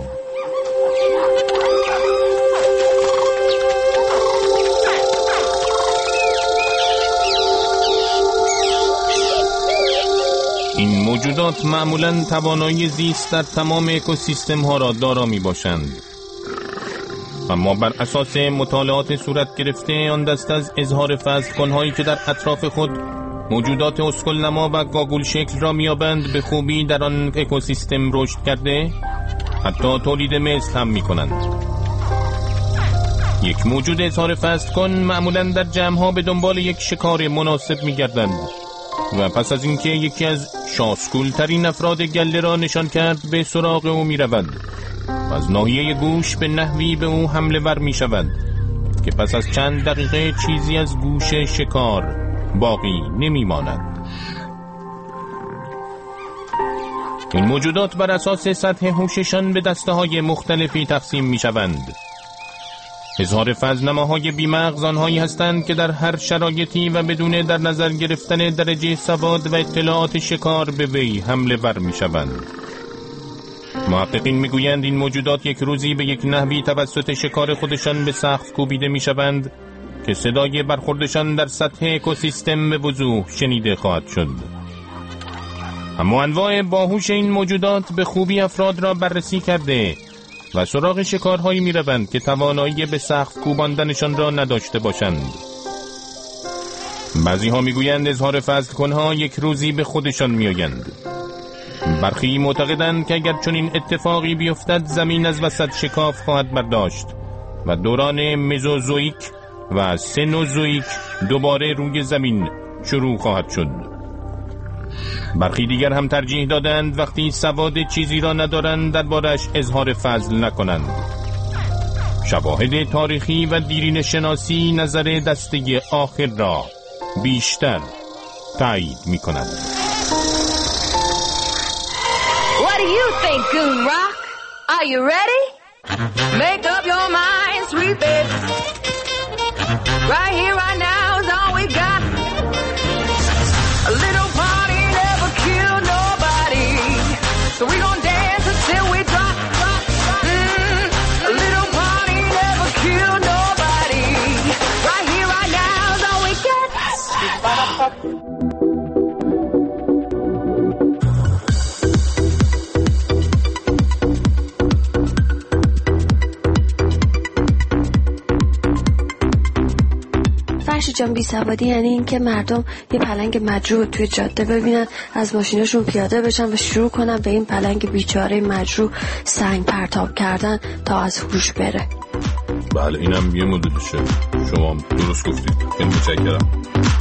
این موجودات معمولاً توانایی زیست در تمام اکوسیستم ها را دارا می باشند، اما بر اساس مطالعات صورت گرفته آن دسته از اظهار فضل کنهایی که در اطراف خود موجودات اسکل نما و گاگول شکل را میابند به خوبی در آن اکوسیستم رشد کرده، حتی تولید مثل هم میکنند. یک موجود اظهار فضل کن معمولاً در جمعها به دنبال یک شکار مناسب میگردند و پس از اینکه یکی از شاسکول ترین افراد گله را نشان کرد به سراغ او میرود و از ناحیه گوش به نحوی به او حمله ور میشود که پس از چند دقیقه چیزی از گوش شکار باقی نمیماند. این موجودات بر اساس سطح هوششان به دسته‌های مختلفی تقسیم میشوند. اظهار فضل‌نماهای بی‌مغز آنهایی هستند که در هر شرایطی و بدون در نظر گرفتن درجه سواد و اطلاعات شکار به وی حمله ور می‌شوند. محققین میگویند این موجودات یک روزی به یک نحوی توسط شکار خودشان به سقف کوبیده میشوند که صدای برخوردشان در سطح اکوسیستم به وضوح شنیده خواهد شد. اما انواع باهوش این موجودات به خوبی افراد را بررسی کرده و سراغ شکارهایی میروند که توانایی به سقف کوباندنشان را نداشته باشند. بعضی ها میگویند اظهار فضل کنها یک روزی به خودشان میآیند. برخی معتقدند که اگر چنین اتفاقی بیفتد زمین از وسط شکاف خواهد برداشت و دوران مزوزوئیک و سنوزوئیک دوباره روی زمین شروع خواهد شد. برخی دیگر هم ترجیح دادند وقتی سواد چیزی را ندارند دربارش اظهار فضل نکنند. شواهد تاریخی و دیرین شناسی نظر دسته آخر را بیشتر تایید می‌کنند. What do you think, Goon Rock? Are you ready? Make up your mind, sweet baby. Right here, right now is all we got. A little party never killed nobody, so we gon' dance until we drop. A little party never killed nobody. Right here, right now is all we got. فرشی جان، بی‌سوادی یعنی این که مردم یه پلنگ مجروح توی جاده ببینن، از ماشیناشون پیاده بشن و شروع کنن به این پلنگ بیچاره مجروح سنگ پرتاب کردن تا از هوش بره. بله اینم یه مدلشه. شما درست گفتید. خیلی متشکرم.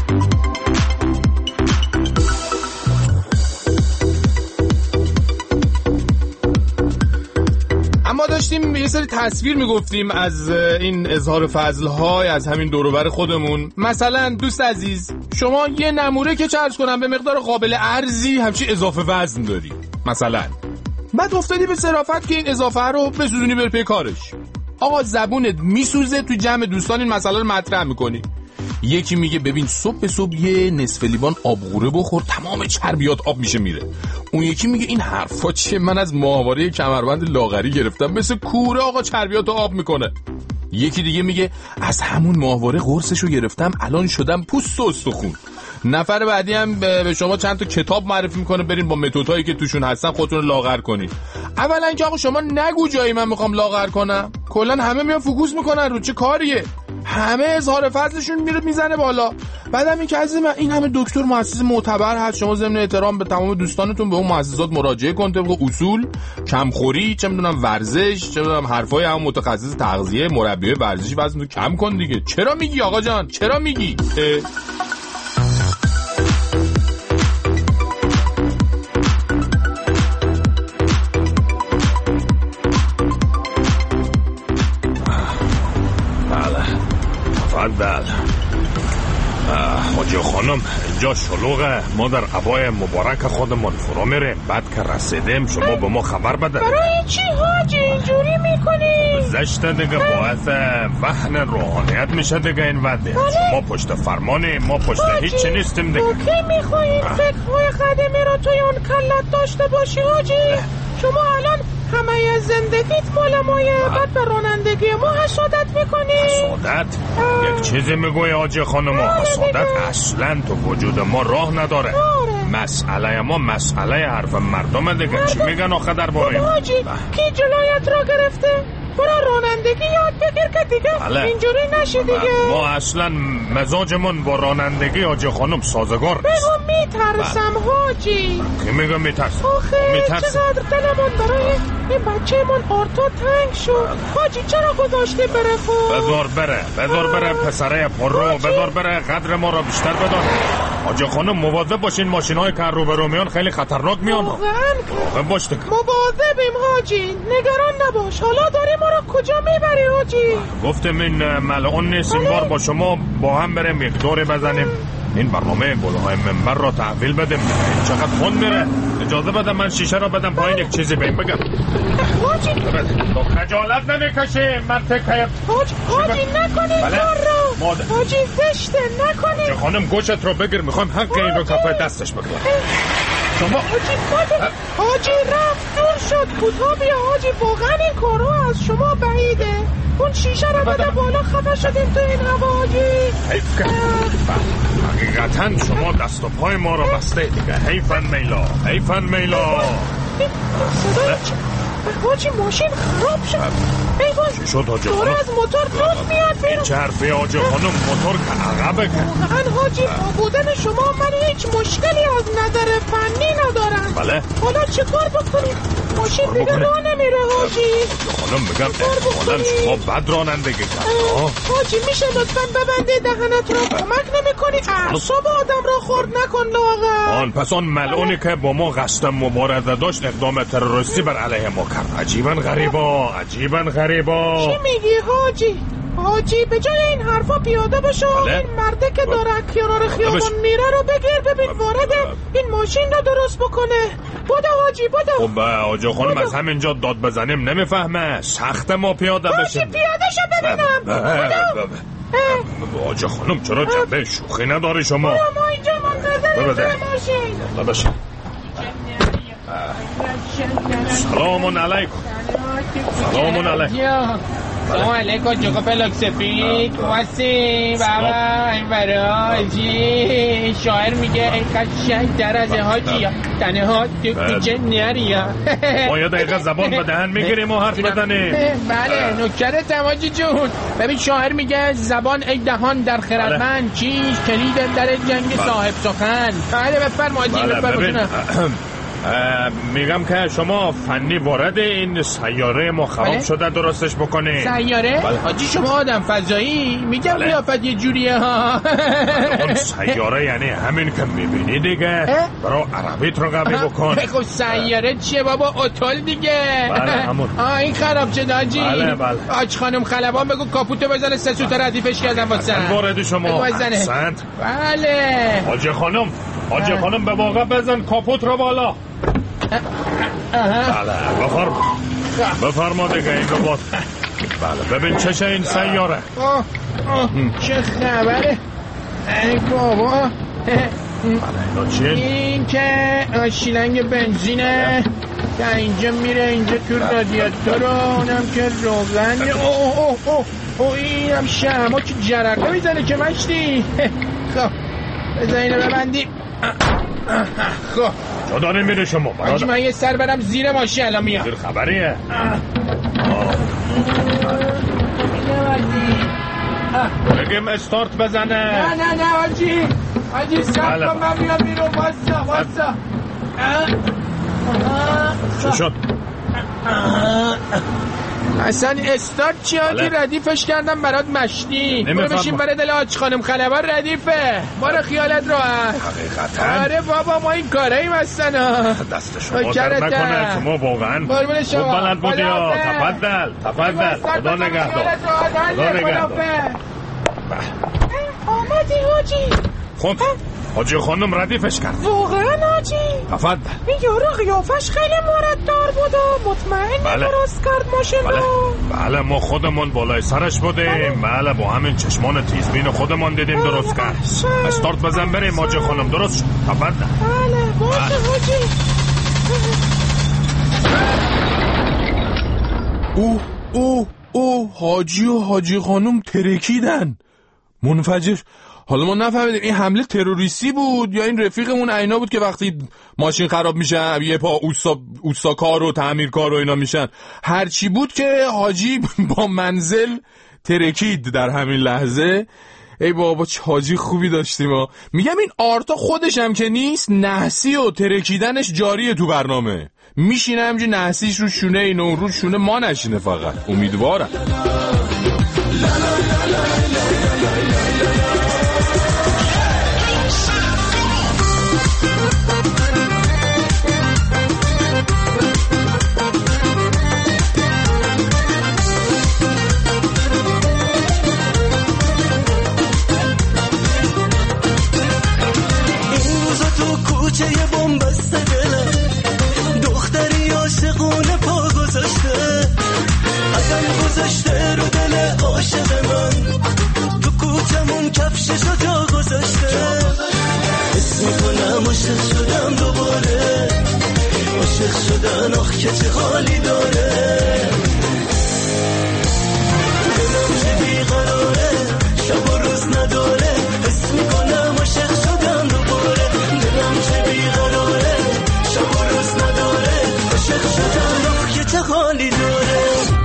اما داشتیم یه سری تصویر میگفتیم از این اظهار فضل‌های از همین دور و بر خودمون. مثلا دوست عزیز، شما یه نموره که چرخ کنم به مقدار قابل ارزی همچین اضافه وزن داری مثلا، بعد افتادی به صرافت که این اضافه رو بسوزونی بر پی کارش. آقا زبونت میسوزه، تو جمع دوستان این مسئله رو مطرح میکنی. یکی میگه ببین صبح به صبح یه نصف لیوان آبغوره بخور تمام چربیات آب میشه میره. اون یکی میگه این حرفا چیه، من از ماهواره کمربند لاغری گرفتم مثل کوره آقا چربیات آب میکنه. یکی دیگه میگه از همون ماهواره قرصشو گرفتم الان شدم پوست و استخون. نفر بعدی هم به شما چند تا کتاب معرفی میکنه برین با متدهایی که توشون هستن خودتون لاغر کنید. اولا که آقا شما نگو جایی من میخوام لاغر کنم، کلا همه میان فوکوس میکنن رو چه کاریه، همه اظهار فضلشون میره میزنه بالا. بعدم این که عزیز من این همه دکتر مؤسس معتبر هست، شما ضمن احترام به تمام دوستانتون به اون مؤسسات مراجعه کن طبق اصول، کمخوری، چه میدونم ورزش، چه میدونم حرفای هم متخصص تغذیه، مربی ورزشی وزن رو کم کن دیگه. چرا میگی آقا جان؟ چرا میگی؟ بله حاجی خانم اینجا شلوغه، ما در عبای مبارک خودمون فرو میریم، بعد که رسیدیم شما به ما خبر بده. برای چی حاجی اینجوری میکنی؟ زشته دیگه، باعث وهن روحانیت میشه دیگه این وده. ما پشت فرمانیم، ما پشت هیچی نیستیم دیگه. کی میخوایی فکرهای قدیمی رو توی اون کلت داشته باشی حاجی؟ شما الان همه زندگیت مال مایه، بعد به رانندگی ما حسادت میکنی؟ حسادت؟ یک چیزی میگوی آجی خانم، حسادت اصلا تو وجود ما راه نداره. مسئله ما مسئله حرف مردم دیگه. چی میگن آخه در باره حاجی کی جلایت را گرفته؟ برای رانندگی یاد بگیر که دیگه اینجوری نشی دیگه. ما اصلا مزاجمون با رانندگی آجی خانم سازگار نیست. بگو میترسم حاجی. کی میگه میترسم؟ آخه چقدر دلمون برای این بچه من آرتو تنگ شد حاجی. چرا گذاشتی بره خب؟ بذار بره پسره پررو، بذار بره قدر ما را بیشتر بدان. آجی خانم مواظب باشین، ماشینای که رو به رو میان خیلی خطرناک میان. واقعا باش دیگه. مواظبیم حاجی، نگران نباش. حالا داری ما رو کجا میبری حاجی؟ گفتم این ملعون نیست، این بار با شما با هم بریم یک دوره بزنیم. این برنامه گلهای منبر را تحویل بدیم. این چقدر خون میره. اجازه بدم من شیشه را بدم پایین یک چیزی بهم بگم. حاجی تو خجالت نمیکشی منطقه. حاجی نکنی کار رو. حاجی زشته نکنی. خانم گوشت رو بگیر، میخوام حق این رو کفای دستش بگیرم. شما حاجی رفت دور شد. کوتاه بیا حاجی، واقعا این کارو از شما بعیده. اون شیشه رو بده بالا، خفه شدیم تو این هوا حاجی. حقیقتا شما دست و پای ما رو بسته دیگه. حیفن میلا. حاجی ماشین خراب شد. چی شد حاجی خانم؟ از موتور دود میاد بیرون. این چه حرفی حاجی خانم؟ موتور که عقبه که واقعا حاجی با بودن شما من هیچ مشکلی از نظر فنی ندارم. بله حالا چه کار بکنیم؟ ماشین دیگه راه نمیره حاجی. خانم میگم احتمالا شما بد رانندگی کرد. حاجی میشه لطفاً ببندی دهنت رو؟ کمک نمیکنی اعصاب آدم را خورد نکن لاغر. پس آن ملعونی که با ما قصد مبارزه داشت اقدام تروریستی بر علیه ما کرد. عجیباً غریبا. چی میگی حاجی به جای این حرفا پیاده بشو. این مرده که داره کنار خیابون میره رو بگیر ببین وارد این ماشین رو درست بکنه. بودو حاجی بودو. خب حاجی خانم از همینجا داد بزنیم نمیفهمه. سخت ما پیاده بشیم. حاجی پیاده شو ببینم. حاجی خانم چرا جنبه شوخی نداری شما؟ ما اینجا منتظر ماشین. سلام علیکم. سلام علیکم جوکا پلاک سفید واسه بابا این برای شاعر میگه این قشنگ در از حاجی تنها تو کوچه نریا. ما یه دقیقه زبان به دهن میگیریم و حرف بزنیم. بله نکرت حاجی جون. ببین شاعر میگه زبان ای دهان در خردمند چیز کلید در جنگ صاحب سخن. بله بفرمایید. میگم که شما فنی وارد این سیاره ما خراب شده درستش بکنی. سیاره؟ حاجی شما آدم فضایی؟ میگم قیافت یه جوریه ها. اون سیاره یعنی همین که میبینی دیگه. برای عربیت رو قوی بکن. خب سیاره چیه بابا؟ اتول دیگه. بله همون. این خراب شده حاجی. بله. آج خانم خلبان بگو کاپوتو بزنه 3 سوت ردیفش کردم واسه. وارد شما. احسنت. بله. حاجی خانم به واقع بزن کاپوت رو بالا. بله بفرما دیگه این رو باز. بله ببین چشه این سیاره. چه خبره ای بابا. این که شیلنگ بنزینه که اینجا میره اینجا تو رادیاتور اونم که روغن. این هم شما که جرقه میزنه که مشتی. خب بذار اینو ببندیم. خب چه داره میره شما؟ حاجی من یه سر برم زیر ماشین الان میام. زیر خبریه؟ بگیم استارت بزنه. نه حاجی سب کن من میام بیرون. واسا چه شد؟ اصلا استارت چی حاجی؟ ردیفش کردم برات مشتی. برو بشین برای دل آج خانم خلبان ردیفه. برو خیالت راحت. حقیقتا آره بابا ما این کارهاییم هستن. دست شما در نکنه. شما واقعا خوب بلند بودی. تفضل خدا نگهدار. آمدی حاجی. خب حاجی خانم ردیفش کرد. واقعا حاجی؟ تفضل. این یارو قیافش خیلی مرددار بود و مطمئن درست کرد ماشین رو. بله ما خودمون بالای سرش بودیم. بله با همین چشمان تیزبین خودمون دیدیم درست کرد. استارت بزن بریم حاجی خانم. درست شد. تفضل. بله باشه حاجی. حاجی و حاجی خانم ترکیدن منفجر. حالا ما نفهمیدیم این حمله تروریستی بود یا این رفیقمون عینا بود که وقتی ماشین خراب میشه یه پا اوستاکار و تعمیرکار و اینا میشن. هرچی بود که حاجی با منزل ترکید در همین لحظه. ای بابا چه حاجی خوبی داشتیم ها. میگم این آرتا خودش هم که نیست، نحسی و ترکیدنش جاریه تو برنامه. میشینه همجوری نحسیش رو شونه اینو رو شونه ما نشینه. فقط امیدوارم. کوچه بنبست دلم دختری عاشقونه پا گذاشته قدم گذاشته رو دل عاشق من تو کوچمون کفششو جا گذاشته حس میکنم عاشق شدم دوباره عاشق شدن آخ که چه حالی داره دلم چه بیقراره شب و روز نداره حس میکنم عاشق شدم دوباره دلم چه بیقراره شب و روز نداره عاشق شدم آخ که چه حالی داره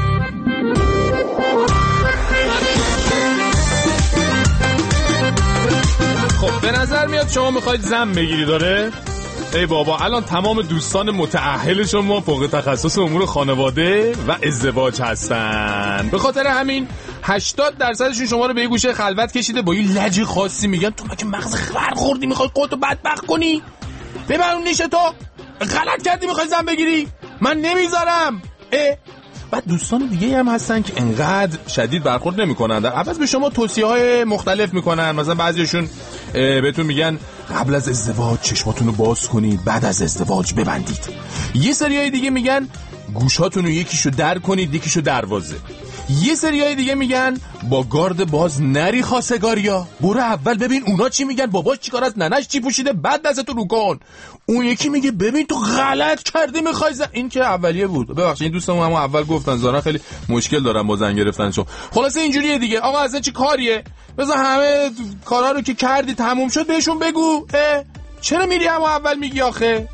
خب به نظر میاد شما میخواید زن بگیری داره؟ ای بابا الان تمام دوستان متأهل شما فوق تخصص امور خانواده و ازدواج هستن. به خاطر همین 80% شما رو به یه گوشه خلوت کشیده با یه لج خاصی میگن تو مگه مغز خر خوردی میخوای خودتو بدبخت کنی؟ ببر اون نیشه تو غلط کردی میخوای زن بگیری؟ من نمیذارم. بعد دوستان دیگه هم هستن که انقدر شدید برخورد نمیکنن، در عوض به شما توصیه‌های مختلف میکنن. مثلا بعضیشون بهتون میگن قبل از ازدواج چشماتون رو باز کنید، بعد از ازدواج ببندید. یه سریای دیگه میگن گوشاتون رو یکیشو در کنید یکیشو دروازه. یه سریای دیگه میگن با گارد باز نری خواستگاریا، برو اول ببین اونا چی میگن، باباش چیکار از ننش چی پوشیده، بعد دستتو رو کن. اون یکی میگه ببین تو غلط کردی میخوای این که اولیه بود. ببخشید این دوستمون هم اول گفتن زارا خیلی مشکل دارن با زن گرفتنشون. خلاصه اینجوریه دیگه. آقا اصلا چی کاریه؟ بذار همه کارا رو که کردی تموم شد بهشون بگو. چرا میری هم اول میگی آخه؟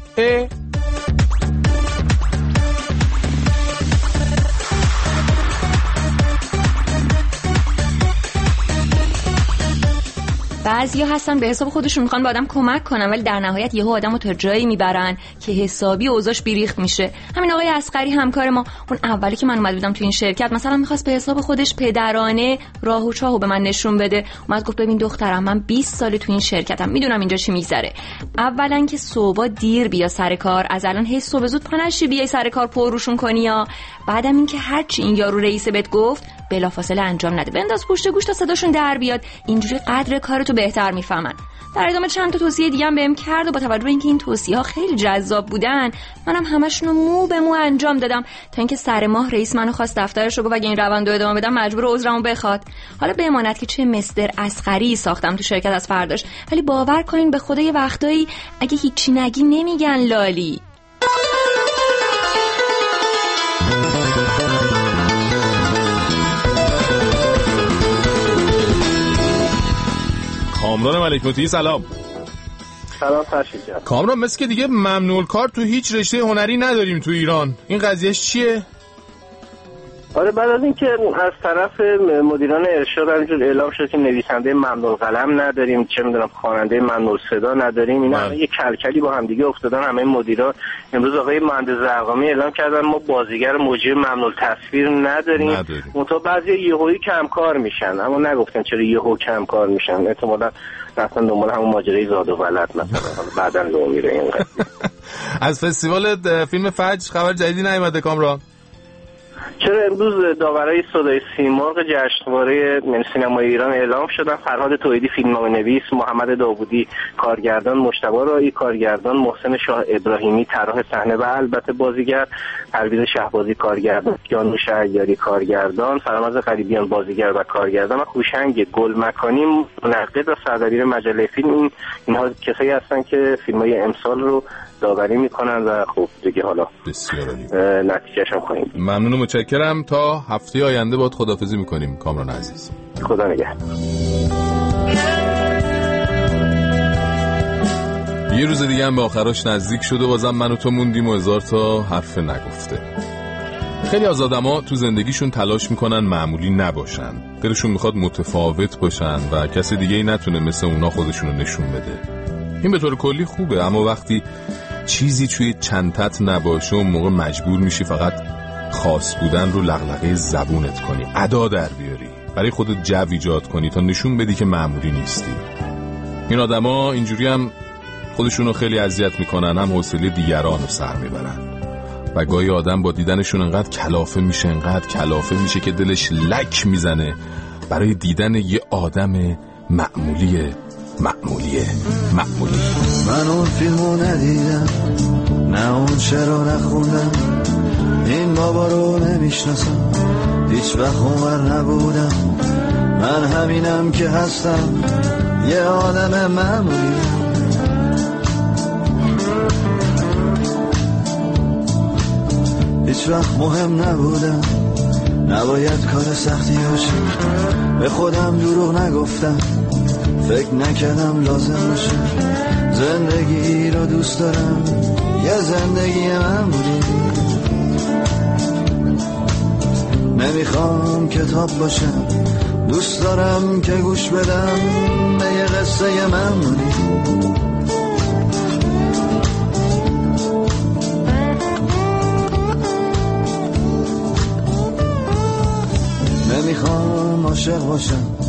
بعضیا هستن به حساب خودشون میخوان به آدم کمک کنن، ولی در نهایت یهو آدمو تا جایی میبرن که حسابی اوضاعش بیریخت میشه. همین آقای اصغری همکار ما، اون اولی که من اومد بودم تو این شرکت، مثلا میخواست به حساب خودش پدرانه راه و چاهو به من نشون بده. اومد گفت ببین دخترم من 20 سال تو این شرکتم، میدونم اینجا چی میگذره. اولا که صبح دیر بیا سر کار، از الان هی صبح زود پا نشی بیای سر کار پر روشون کنی. یا بعدم این که هر چی این یارو رئیس بهت گفت بلافاصله انجام نده، بنداز پشت گوش تا صداشون در بیاد. اینجوری قدر کارتو بهتر میفهمن. در ادامه چند تا توصیه دیگه هم بهم کرد و با توجه به اینکه این توصیه‌ها خیلی جذاب بودن، منم همشون رو مو به مو انجام دادم تا اینکه سر ماه رئیس منو خواست دفترش رو گفت اگه این روند رو ادامه بدم مجبور عذرمو بخواد. حالا به امانت که چه مستر اصغری ساختم تو شرکت از فرداش، ولی باور کنین به خدا یه وقتایی اگه هیچی نگی نمیگن لالی. کامران ملک مطیعی سلام. سلام فرشید جان. کامران مثل که دیگه ممنوع کار تو هیچ رشته هنری نداریم تو ایران، این قضیهش چیه؟ آره بعد از اینکه از طرف مدیران ارشاد همینجور اعلام شد که نویسنده ممنوع قلم نداریم، چه میدونم خواننده ممنوع صدا نداریم، اینا همه یه کلکلی با هم دیگه افتادن. همه مدیرا امروز آقای مهندس زرقامی اعلام کردن ما بازیگر مجری ممنوع تصویر نداریم. منتها بعضی یهویی کم کار میشن، اما نگفتن چرا یهو کم کار میشن. احتمالاً رفتن دنبال همون ماجرای زاد و ولد مثلا، بعداً لو میره این قضیه. از فستیوال فیلم فجر خبر جدیدی نیومده کامران؟ چرا امروز داورای صدای سیمرغ جشنواره سینمای ایران اعلام شدن. فرهاد توحیدی فیلمنامه‌نویس، محمد داوودی کارگردان، مجتبی رایی کارگردان، محسن شاه ابراهیمی طراح صحنه و البته بازیگر، پرویز شهبازی کارگردان، کیانوش عیاری کارگردان، فرامرز غریبیان بازیگر و کارگردان و هوشنگ گلمکانی منقد و سردبیر مجله فیلم. اینها کسایی هستن که فیلم‌های امسال رو داوری میکنن و خب دیگه حالا نتیجهش هم کنیم. ممنون و متشکرم. تا هفته آینده باید خداحافظی میکنیم کامران عزیز. خدا نگهدار. یه روز دیگه هم به آخراش نزدیک شد و بازم من و تو موندیم و هزار تا حرف نگفته. خیلی از آدما تو زندگیشون تلاش میکنن معمولی نباشن، دلشون میخواد متفاوت باشن و کسی دیگه ای نتونه مثل اونا خودشونو نشون بده. این به طور کلی خوبه، اما وقتی چیزی توی چنتت نباشه اون موقع مجبور میشی فقط خاص بودن رو لغلقه زبونت کنی، ادا در بیاری، برای خودت جو ایجاد کنی تا نشون بدی که معمولی نیستی. این آدما اینجوری هم خودشونو خیلی اذیت میکنن، هم حوصله دیگران رو سر میبرن و گاهی آدم با دیدنشون انقدر کلافه میشه که دلش لک میزنه برای دیدن یه آدم معمولی معمولی. من اون فیلمو ندیدم، نه اون شعرو نخوندم، این بابا رو نمیشناسم، هیچ وقت اونور نبودم. من همینم که هستم، یه آدم معمولی. هیچ وقت مهم نبودم، نباید کار سختی باشه. به خودم دروغ نگفتم، فکر نکردم لازم باشه. زندگی رو دوست دارم، یه زندگی معمولی. نمیخوام کتاب باشم، دوست دارم که گوش بدم به یه قصه معمولی. نمیخوام عاشق باشم،